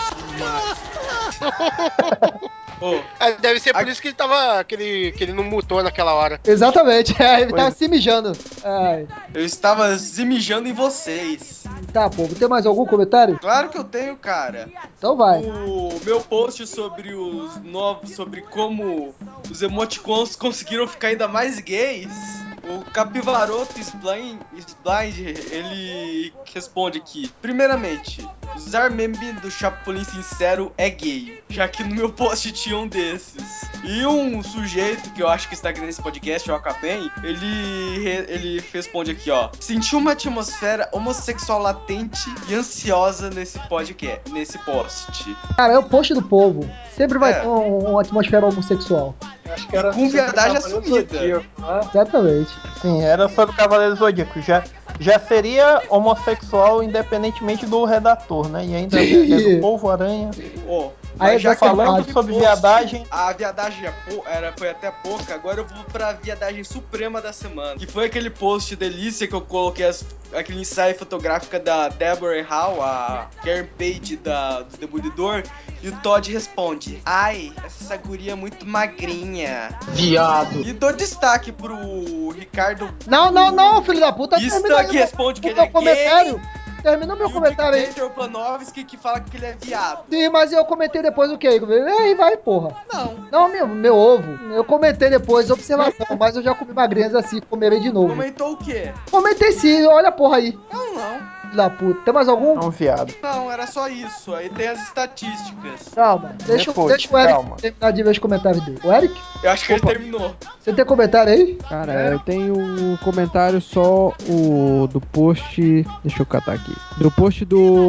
Ô, É, deve ser por isso que ele tava. Que ele, que ele não mutou naquela hora. Exatamente. É, ele Pois tava é. se mijando. Ai. eu estava se mijando em vocês. Tá, povo. Tem mais algum comentário? Claro que eu tenho, cara. Então vai. O meu post sobre os novos, sobre como os emoticons conseguiram ficar ainda mais gays. O Capivaroto Sblind, Sblind, ele responde aqui. Primeiramente, usar meme do Chapolin Sincero é gay, já que no meu post tinha um desses. E um sujeito que eu acho que está aqui nesse podcast, o Alcapen, ele, re- ele responde aqui, ó. Senti uma atmosfera homossexual latente e ansiosa nesse podcast, nesse post. Cara, é o post do povo. Sempre vai É. ter um- uma atmosfera homossexual. Acho que era Com viadagem sobre o assumida. Zodíaco, né? Exatamente. Sim, era sobre o Cavaleiro Zodíaco. Já, já seria homossexual independentemente do redator, né? E ainda é do Polvo Aranha. Ó, Aí mas já já que falando eu vi sobre post, viadagem- A viadagem é pou- era, foi até pouca, agora eu vou pra viadagem suprema da semana. Que foi aquele post delícia que eu coloquei as- aquele ensaio fotográfico da Deborah Hall, a Karen Page da, do Demolidor. E o Todd responde: ai, essa guria é muito magrinha. Viado. E dou destaque pro Ricardo. Não, não, não, filho da puta. Isso termina que aí o- responde que o ele meu é comentário. gay. Termina o meu E comentário o aí. Dictator Planovski que fala que ele é viado. Sim, mas eu comentei depois o quê? Ei, vai, porra. Não. Não, meu, meu ovo. Eu comentei depois, observação, mas eu já comi magrinhas assim, comerei de novo. Comentou o quê? Comentei sim, olha a porra aí. Não, não. Filho da puta. Tem mais algum? É um viado. Não, era só isso. Aí tem as estatísticas. Calma, deixa, Depois, deixa o Eric calma. terminar de ver os comentários dele. O Eric? Eu acho que Opa. ele terminou. Você tem comentário aí? Cara, eu tenho um comentário só o do post. Deixa eu catar aqui. Do post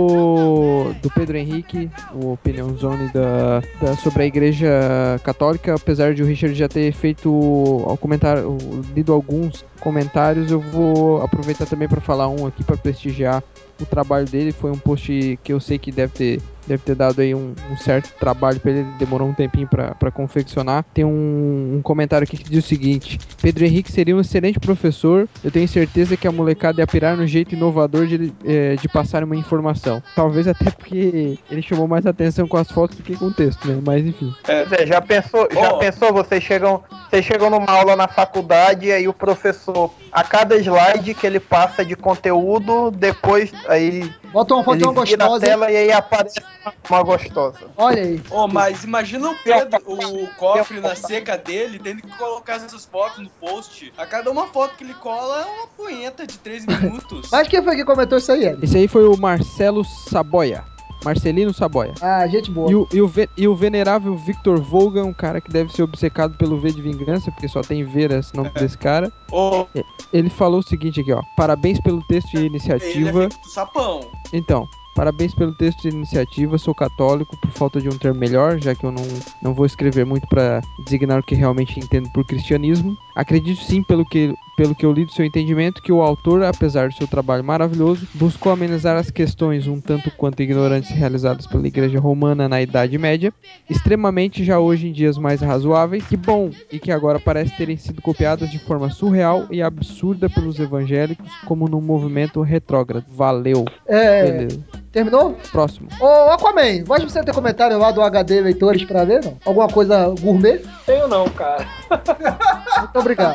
do. Do Pedro Henrique, o Opinion Zone da, da, sobre a Igreja Católica. Apesar de o Richard já ter feito o comentário, o- lido alguns comentários, eu vou aproveitar também para falar um aqui para prestigiar o trabalho dele. Foi um post que eu sei que deve ter. Deve ter dado aí um, um certo trabalho pra ele, demorou um tempinho pra, pra confeccionar. Tem um, um comentário aqui que diz o seguinte: Pedro Henrique seria um excelente professor. Eu tenho certeza que a molecada ia pirar no jeito inovador de, eh, de passar uma informação. Talvez até porque ele chamou mais atenção com as fotos do que com o texto, né? Mas enfim. É. Pois é, já pensou, já Ó. pensou, vocês chegam, Vocês chegam numa aula na faculdade e aí o professor, a cada slide que ele passa de conteúdo, depois aí bota uma foto ele vira gostosa a tela e aí aparece uma gostosa. Olha aí. Oh, mas imagina o Pedro, o cofre na seca dele, tendo que colocar essas fotos no post. A cada uma foto que ele cola é uma punheta de três minutos. Mas quem foi que comentou isso aí, Eli? Esse aí foi o Marcelo Saboia. Marcelino Saboia. Ah, gente boa. E o, e, o ve, e o venerável Victor Volgan, um cara que deve ser obcecado pelo V de Vingança, porque só tem Vera esse nome desse cara. Oh. Ele falou o seguinte aqui, ó. Parabéns pelo texto e iniciativa. Ele é do sapão. Então, parabéns pelo texto de iniciativa. Sou católico, por falta de um termo melhor, já que eu não, não vou escrever muito para designar o que realmente entendo por cristianismo. Acredito sim, pelo que, pelo que eu li do seu entendimento, que o autor, apesar do seu trabalho maravilhoso, buscou amenizar as questões um tanto quanto ignorantes realizadas pela Igreja Romana na Idade Média, extremamente já hoje em dias mais razoáveis, que bom, e que agora parece terem sido copiadas de forma surreal e absurda pelos evangélicos, como num movimento retrógrado. Valeu. É... Beleza. Terminou? Próximo. Ô, Aquaman, pode você ter comentário lá do H D Leitores pra ver, não? Alguma coisa gourmet? Tenho não, cara. Muito obrigado.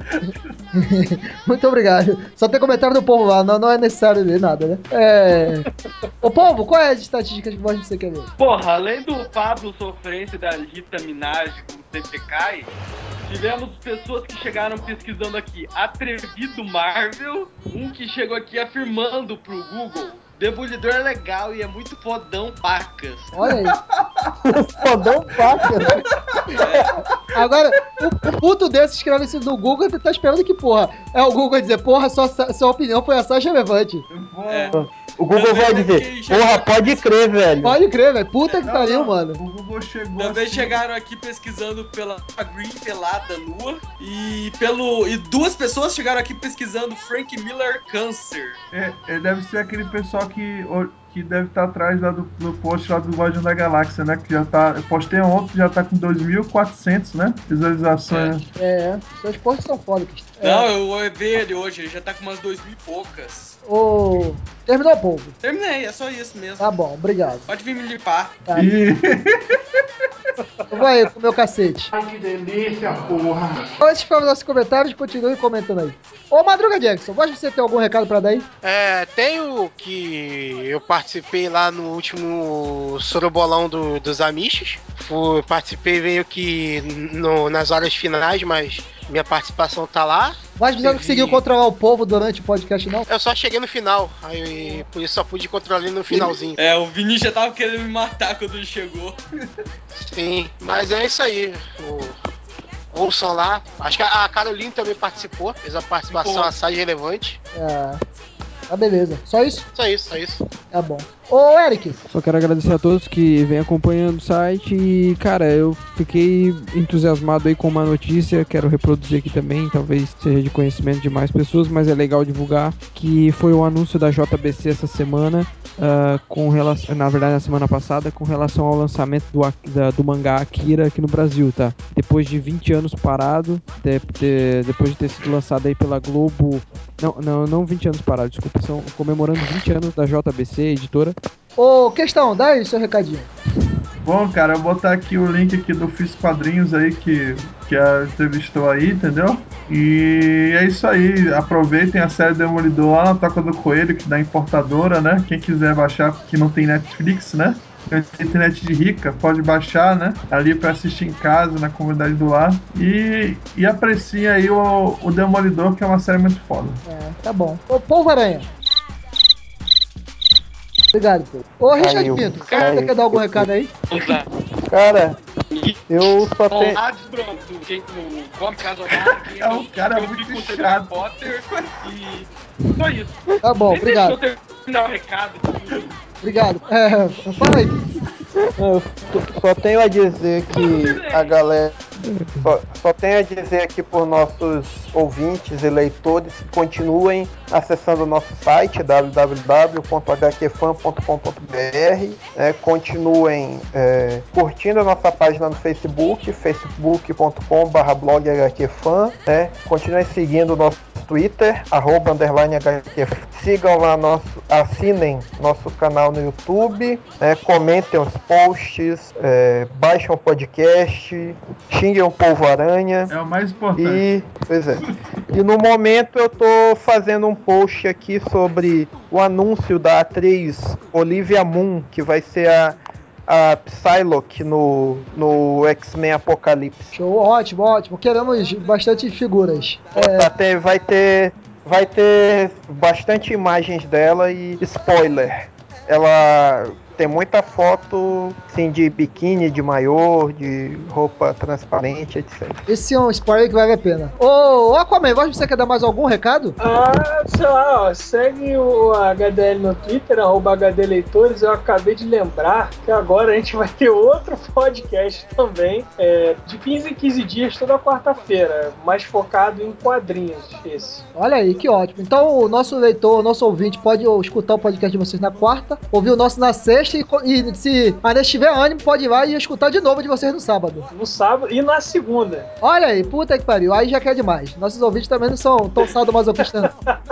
Muito obrigado. Só tem comentário do povo lá, não, não é necessário ler nada, né? É... Ô, povo, qual é as estatísticas que você quer ver? Porra, além do Pablo Sofrência e da Rita Minaj, como sempre cai, tivemos pessoas que chegaram pesquisando aqui, atrevido Marvel, um que chegou aqui afirmando pro Google, Demolidor é legal e é muito fodão pacas. Olha aí. Fodão pacas. É. Agora, o, o puto desse escreve isso no Google e tá esperando que, porra, é o Google dizer, porra, sua, sua opinião foi essa relevante. É. O Google vai dizer, porra, pode crer, velho. Pode crer, velho. Puta que pariu, mano. O Google chegou Também assim... chegaram aqui pesquisando pela Green pelada nua e pelo e duas pessoas chegaram aqui pesquisando Frank Miller Câncer. É, é, deve ser aquele pessoal que, que deve estar atrás lá do, do post lá do Guardião da Galáxia, né? Que já tá. Eu postei ontem, já tá com dois mil e quatrocentos, né? Visualizações. É, é. Seus posts são foda. É. Não, eu vi ele hoje, ele já tá com umas dois mil e poucas. Ô. Terminou, povo? Terminei, é só isso mesmo. Tá bom, obrigado. Pode vir me limpar. Tá. E... Eu vou aí com o meu cacete. Ai, que delícia, porra. Antes de falar nossos comentários, continue comentando aí. Ô, Madruga Jackson, pode você ter algum recado pra dar aí? É, tenho que eu participei lá no último Sorobolão do, dos Amiches. Fui, participei meio que no, nas horas finais, mas minha participação tá lá. Mas você não conseguiu controlar o povo durante o podcast, não? Eu só cheguei no final, aí por isso só pude controlar ele no finalzinho. É, o Vini já tava querendo me matar quando ele chegou. Sim, mas é isso aí. O... Ouçam lá. Acho que a Caroline também participou, fez a participação assaz relevante. É. Tá beleza. Só isso? Só isso, só isso. Tá bom. Ô, Eric. Só quero agradecer a todos que vêm acompanhando o site e, cara, eu fiquei entusiasmado aí com uma notícia, quero reproduzir aqui também, talvez seja de conhecimento de mais pessoas, mas é legal divulgar, que foi o anúncio da J B C essa semana, uh, com relação, na verdade na semana passada, com relação ao lançamento do, da, do mangá Akira aqui no Brasil, tá? Depois de vinte anos parado, de, de, depois de ter sido lançado aí pela Globo, não, não, não vinte anos parado, desculpa, são comemorando vinte anos da J B C, editora. Ô, questão, dá aí seu recadinho. Bom, cara, eu vou botar aqui o link aqui do Fiz Quadrinhos aí que, que a entrevistou aí, entendeu? E é isso aí, aproveitem a série Demolidor lá na Toca do Coelho, que da importadora, né? Quem quiser baixar, que não tem Netflix, né? Tem internet de rica, pode baixar, né? Ali pra assistir em casa, na comunidade do lar. E, e apreciem aí o, o Demolidor, que é uma série muito foda. É, tá bom. Ô, Povo Aranha. Obrigado, pô. Ô, Richard Pinto, você quer dar algum recado aí? Cara, eu só tenho... É um cara muito chato. Potter e só isso. Tá bom, Nem obrigado. deixou eu terminar o recado. Obrigado. É, fala aí. Eu só tenho a dizer que a galera... Só, só tenho a dizer aqui por nossos ouvintes e leitores que continuem acessando o nosso site w w w ponto h q fan ponto com ponto b r, né, continuem é, curtindo a nossa página no Facebook, facebook ponto com barra blog h q fan, né, continuem seguindo o nosso Twitter, arroba underline H Q. Sigam lá nosso, assinem nosso canal no YouTube, né, comentem os posts, é, baixem o podcast, xinguem o Polvo Aranha. É o mais importante. E, pois é. E no momento eu tô fazendo um post aqui sobre o anúncio da atriz Olivia Munn, que vai ser a a Psylocke no, no X-Men Apocalipse. Show, ótimo, ótimo. Queremos bastante figuras. É, Tá, ter- vai ter vai ter bastante imagens dela e spoiler. Ela tem muita foto assim, de biquíni, de maiô, de roupa transparente, etcétera. esse é um spoiler que vale a pena. Ô, Aquaman, você quer dar mais algum recado? Ah, sei lá, ó, segue o H D L no Twitter, arroba H D Leitores. Eu acabei de lembrar que agora a gente vai ter outro podcast também, é, de quinze em quinze dias, toda quarta-feira, mais focado em quadrinhos, esse. Olha aí, que ótimo. Então, o nosso leitor, o nosso ouvinte pode escutar o podcast de vocês na quarta, ouvir o nosso na sexta e, e se ainda tiver ânimo, pode ir lá e escutar de novo de vocês no sábado. No sábado e na segunda. Olha aí, puta que pariu. Aí já quer demais. Nossos ouvintes também não são tão sadomasoquistas.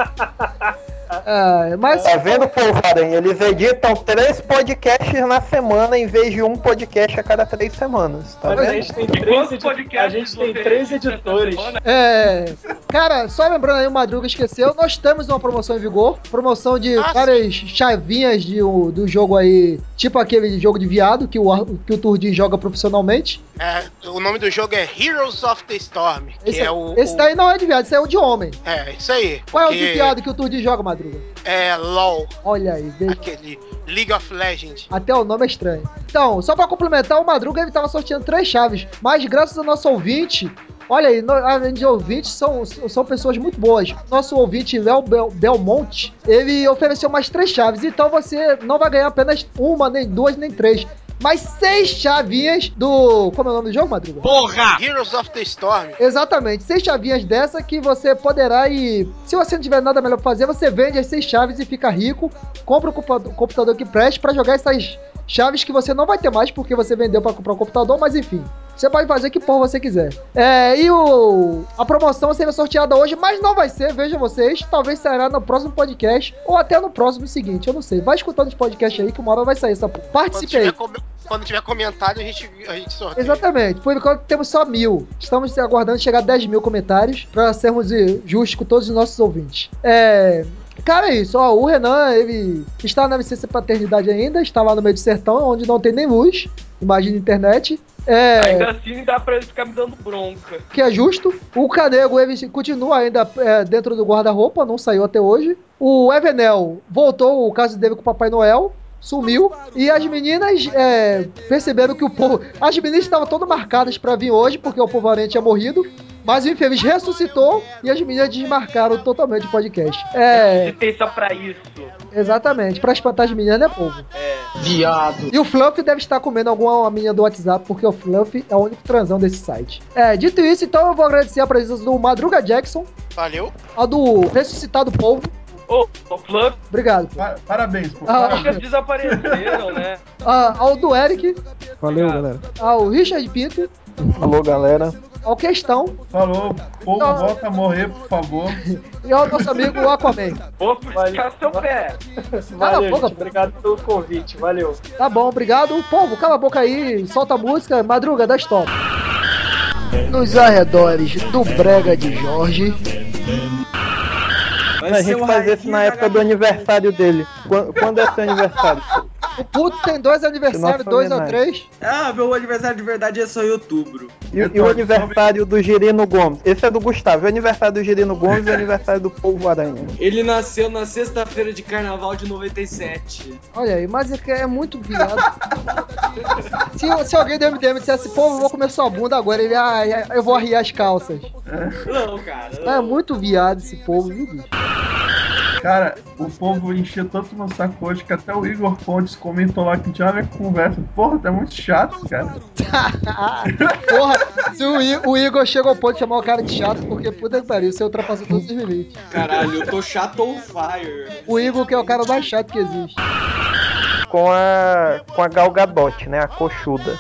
É, mas... Tá vendo, Polvo Aranha? Eles editam três podcasts na semana em vez de um podcast a cada três semanas. Tá Mas vendo? a gente tem três, edi- a gente tem três editores. É, cara, só lembrando aí, o Madruga esqueceu, nós temos uma promoção em vigor, promoção de Ah, várias chavinhas de, o- do jogo aí, tipo aquele jogo de viado que o, Ar- que o Turdin joga profissionalmente. É, o nome do jogo é Heroes of the Storm, que Esse, é o... esse o- daí não é de viado, esse é o de homem. É, isso aí. Qual é o porque de viado que o Turdin joga, Madruga? É LOL, Olha aí, veja. aquele League of Legends. Até o nome é estranho. Então, só pra complementar, o Madruga ele tava sorteando três chaves, mas graças ao nosso ouvinte, olha aí, no- além de ouvintes, são, são pessoas muito boas. Nosso ouvinte, Léo Bel- Belmonte, ele ofereceu mais três chaves, então você não vai ganhar apenas uma, nem duas, nem três, mas seis chavinhas do... Como é o nome do jogo, Madruga? Porra! Heroes of the Storm. Exatamente, seis chavinhas dessa que você poderá e... Se você não tiver nada melhor pra fazer, você vende as seis chaves e fica rico, compra um compa- computador que preste pra jogar essas chaves que você não vai ter mais porque você vendeu pra comprar um computador, mas enfim... Você pode fazer que porra você quiser. É, e o, a promoção será sorteada hoje, mas não vai ser, vejam vocês. Talvez será no próximo podcast ou até no próximo seguinte, eu não sei. Vai escutando os podcasts aí que uma hora vai sair essa porra. Quando Participe tiver, aí. com- quando tiver comentário, a gente, a gente sorteia. Exatamente. Por enquanto temos só mil. Estamos aguardando chegar a dez mil comentários para sermos eh, justos com todos os nossos ouvintes. É... Cara, é isso. Ó, o Renan, ele está na licença paternidade ainda, está lá no meio do sertão, onde não tem nem luz. Imagina internet. É... Ainda assim dá pra ele ficar me dando bronca. Que é justo. O Canego, ele continua ainda é, dentro do guarda-roupa, não saiu até hoje. O Evenel voltou o caso dele com o Papai Noel, sumiu. E as meninas é, perceberam que o povo... As meninas estavam todas marcadas pra vir hoje, porque o povo aranha tinha morrido. Mas o infeliz ressuscitou e as meninas desmarcaram totalmente o podcast. É... Tem só pra isso. Exatamente, pra espantar as meninas, né, povo? É. Viado. E o Fluff deve estar comendo alguma menina do WhatsApp, porque o Fluff é o único transão desse site. É, dito isso, então eu vou agradecer a presença do Madruga Jackson, Valeu. a do ressuscitado povo. Ô, ô, Fluff, Obrigado. pô. Pa- Parabéns, pô. Ah, os caras desapareceram, né? Ah, ao do Eric, Valeu, galera. ao Richard Pinto, Alô, galera. ao Questão Falou, povo, Não. volta a morrer, por favor. e ao nosso amigo Aquaman. Vou puxar seu pé. Cala a Valeu, boca, gente. Obrigado pelo convite. Valeu. Tá bom, obrigado. Povo, cala a boca aí, solta a música, Madruga, dá stop. Nos arredores do Brega de Jorge. A gente faz isso na época do aniversário dele. Quando, quando é seu aniversário? O puto tem dois aniversários, Nossa dois ou homenagem. três. Ah, meu aniversário de verdade é só em outubro. E, e o aniversário do Girino Gomes? Esse é do Gustavo. E o aniversário do Girino Gomes e o aniversário do Polvo Aranha. Ele nasceu na sexta-feira de carnaval de noventa e sete. Olha aí, mas é, que é muito viado. se, se alguém do M D M dissesse, pô, eu vou comer sua bunda agora, ele, ah, eu vou arriar as calças. Não, cara. É Não. muito viado esse povo, viu, bicho? Cara, o povo encheu tanto no saco hoje que até o Igor Pontes comentou lá que tinha uma conversa. Porra, tá muito chato, cara. Porra, se o, I- o Igor chegou ao ponto de chamar o cara de chato, porque puta que pariu, você ultrapassou todos os limites. Caralho, eu tô chato on fire. O Igor que é o cara mais chato que existe. Com a, com a Gal Gadot, né? A coxuda.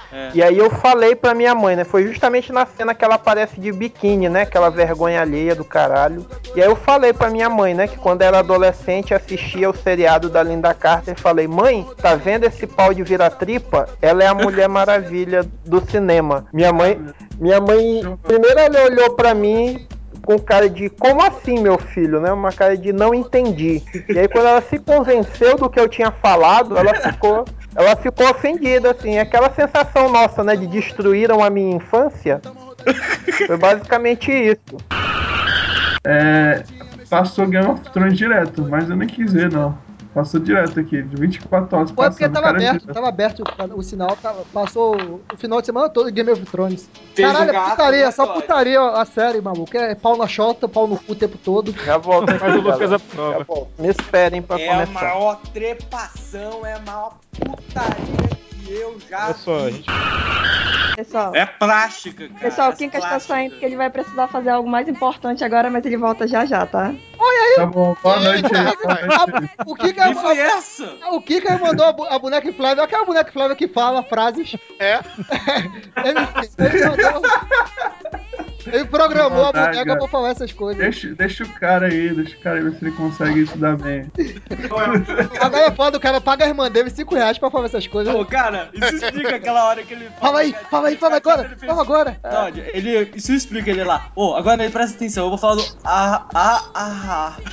É. E aí eu falei pra minha mãe, né? Foi justamente na cena que ela aparece de biquíni, né? Aquela vergonha alheia do caralho. E aí eu falei pra minha mãe, né? Que quando era adolescente assistia o seriado da Linda Carter. Falei, mãe, tá vendo esse pau de vira-tripa? Ela é a Mulher Maravilha do cinema. Minha mãe, minha mãe, primeiro ela olhou pra mim com cara de, como assim, meu filho, né? Uma cara de não entendi. E aí quando ela se convenceu do que eu tinha falado, ela ficou, ela ficou ofendida, assim. Aquela sensação nossa, né, de destruíram a minha infância. Foi basicamente isso. É, passou Game of Thrones direto, mas eu nem quis ver, não. Passou direto aqui, de vinte e quatro horas Foi porque passando. tava cara, aberto, direto. tava aberto o sinal, tava, passou o final de semana todo Game of Thrones. Fez Caralho, um é gasto, putaria, né, só Todd? putaria a série, maluco. É pau na chota, pau no cu o tempo todo. Já volto aqui, Mas o Lucas galera. aprova. Já volto. Me esperem pra É a começar. maior trepação, é a maior putaria que eu já Olha só, vi. gente. Pessoal, É plástica, cara. pessoal, o é Quincas tá plástica. saindo porque ele vai precisar fazer algo mais importante agora, mas ele volta já já, tá? Tá bom, boa noite aí, boa noite aí. O Kika, Quem foi essa? o Kika mandou a, bu- a boneca inflável, aquela boneca inflável que fala frases. É? Ele, ele mandou. Ele programou a Maldade, boneca é. pra falar essas coisas. Deixa, deixa o cara aí, deixa o cara aí ver se ele consegue estudar bem. Agora é foda, o cara paga a irmã dele cinco reais pra falar essas coisas. Ô, cara, isso explica aquela hora que ele Fala aí, fala aí, fala agora, fala agora. Todd, ele, isso explica ele lá. Ô, agora aí, presta atenção, eu vou falar do ah, ah, ah, ah.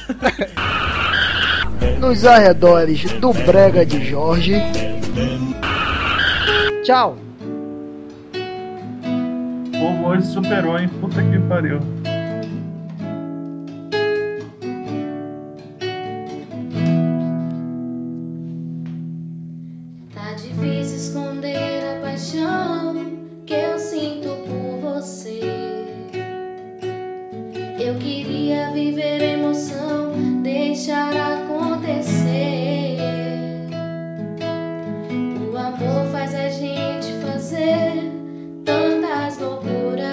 Nos arredores do Brega de Jorge. Tchau. O povo hoje superou, hein? Puta que pariu. Tá difícil esconder a paixão que eu sinto por você. Eu queria viver a emoção, deixar acontecer. O amor faz a gente fazer tantas loucuras,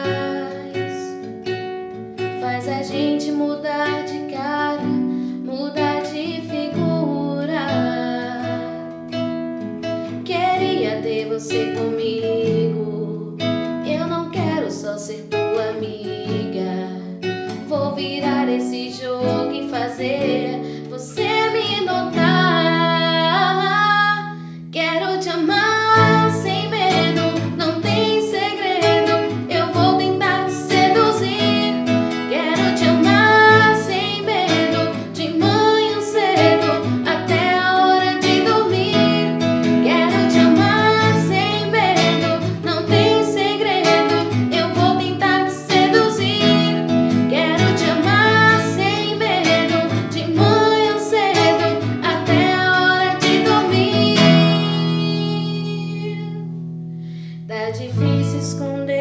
faz a gente mudar de cara, mudar de figura. Queria ter você comigo, eu não quero só ser tua amiga. Vou virar esse jogo e fazer você me notar. Quero te amar sem medo, não tem segredo. Eu vou tentar te seduzir. Quero te amar sem medo, de manhã cedo até a hora de dormir. Quero te amar sem medo, não tem segredo. Eu vou tentar te seduzir. Quero te amar sem medo, de manhã cedo até a hora de dormir. Tá difícil esconder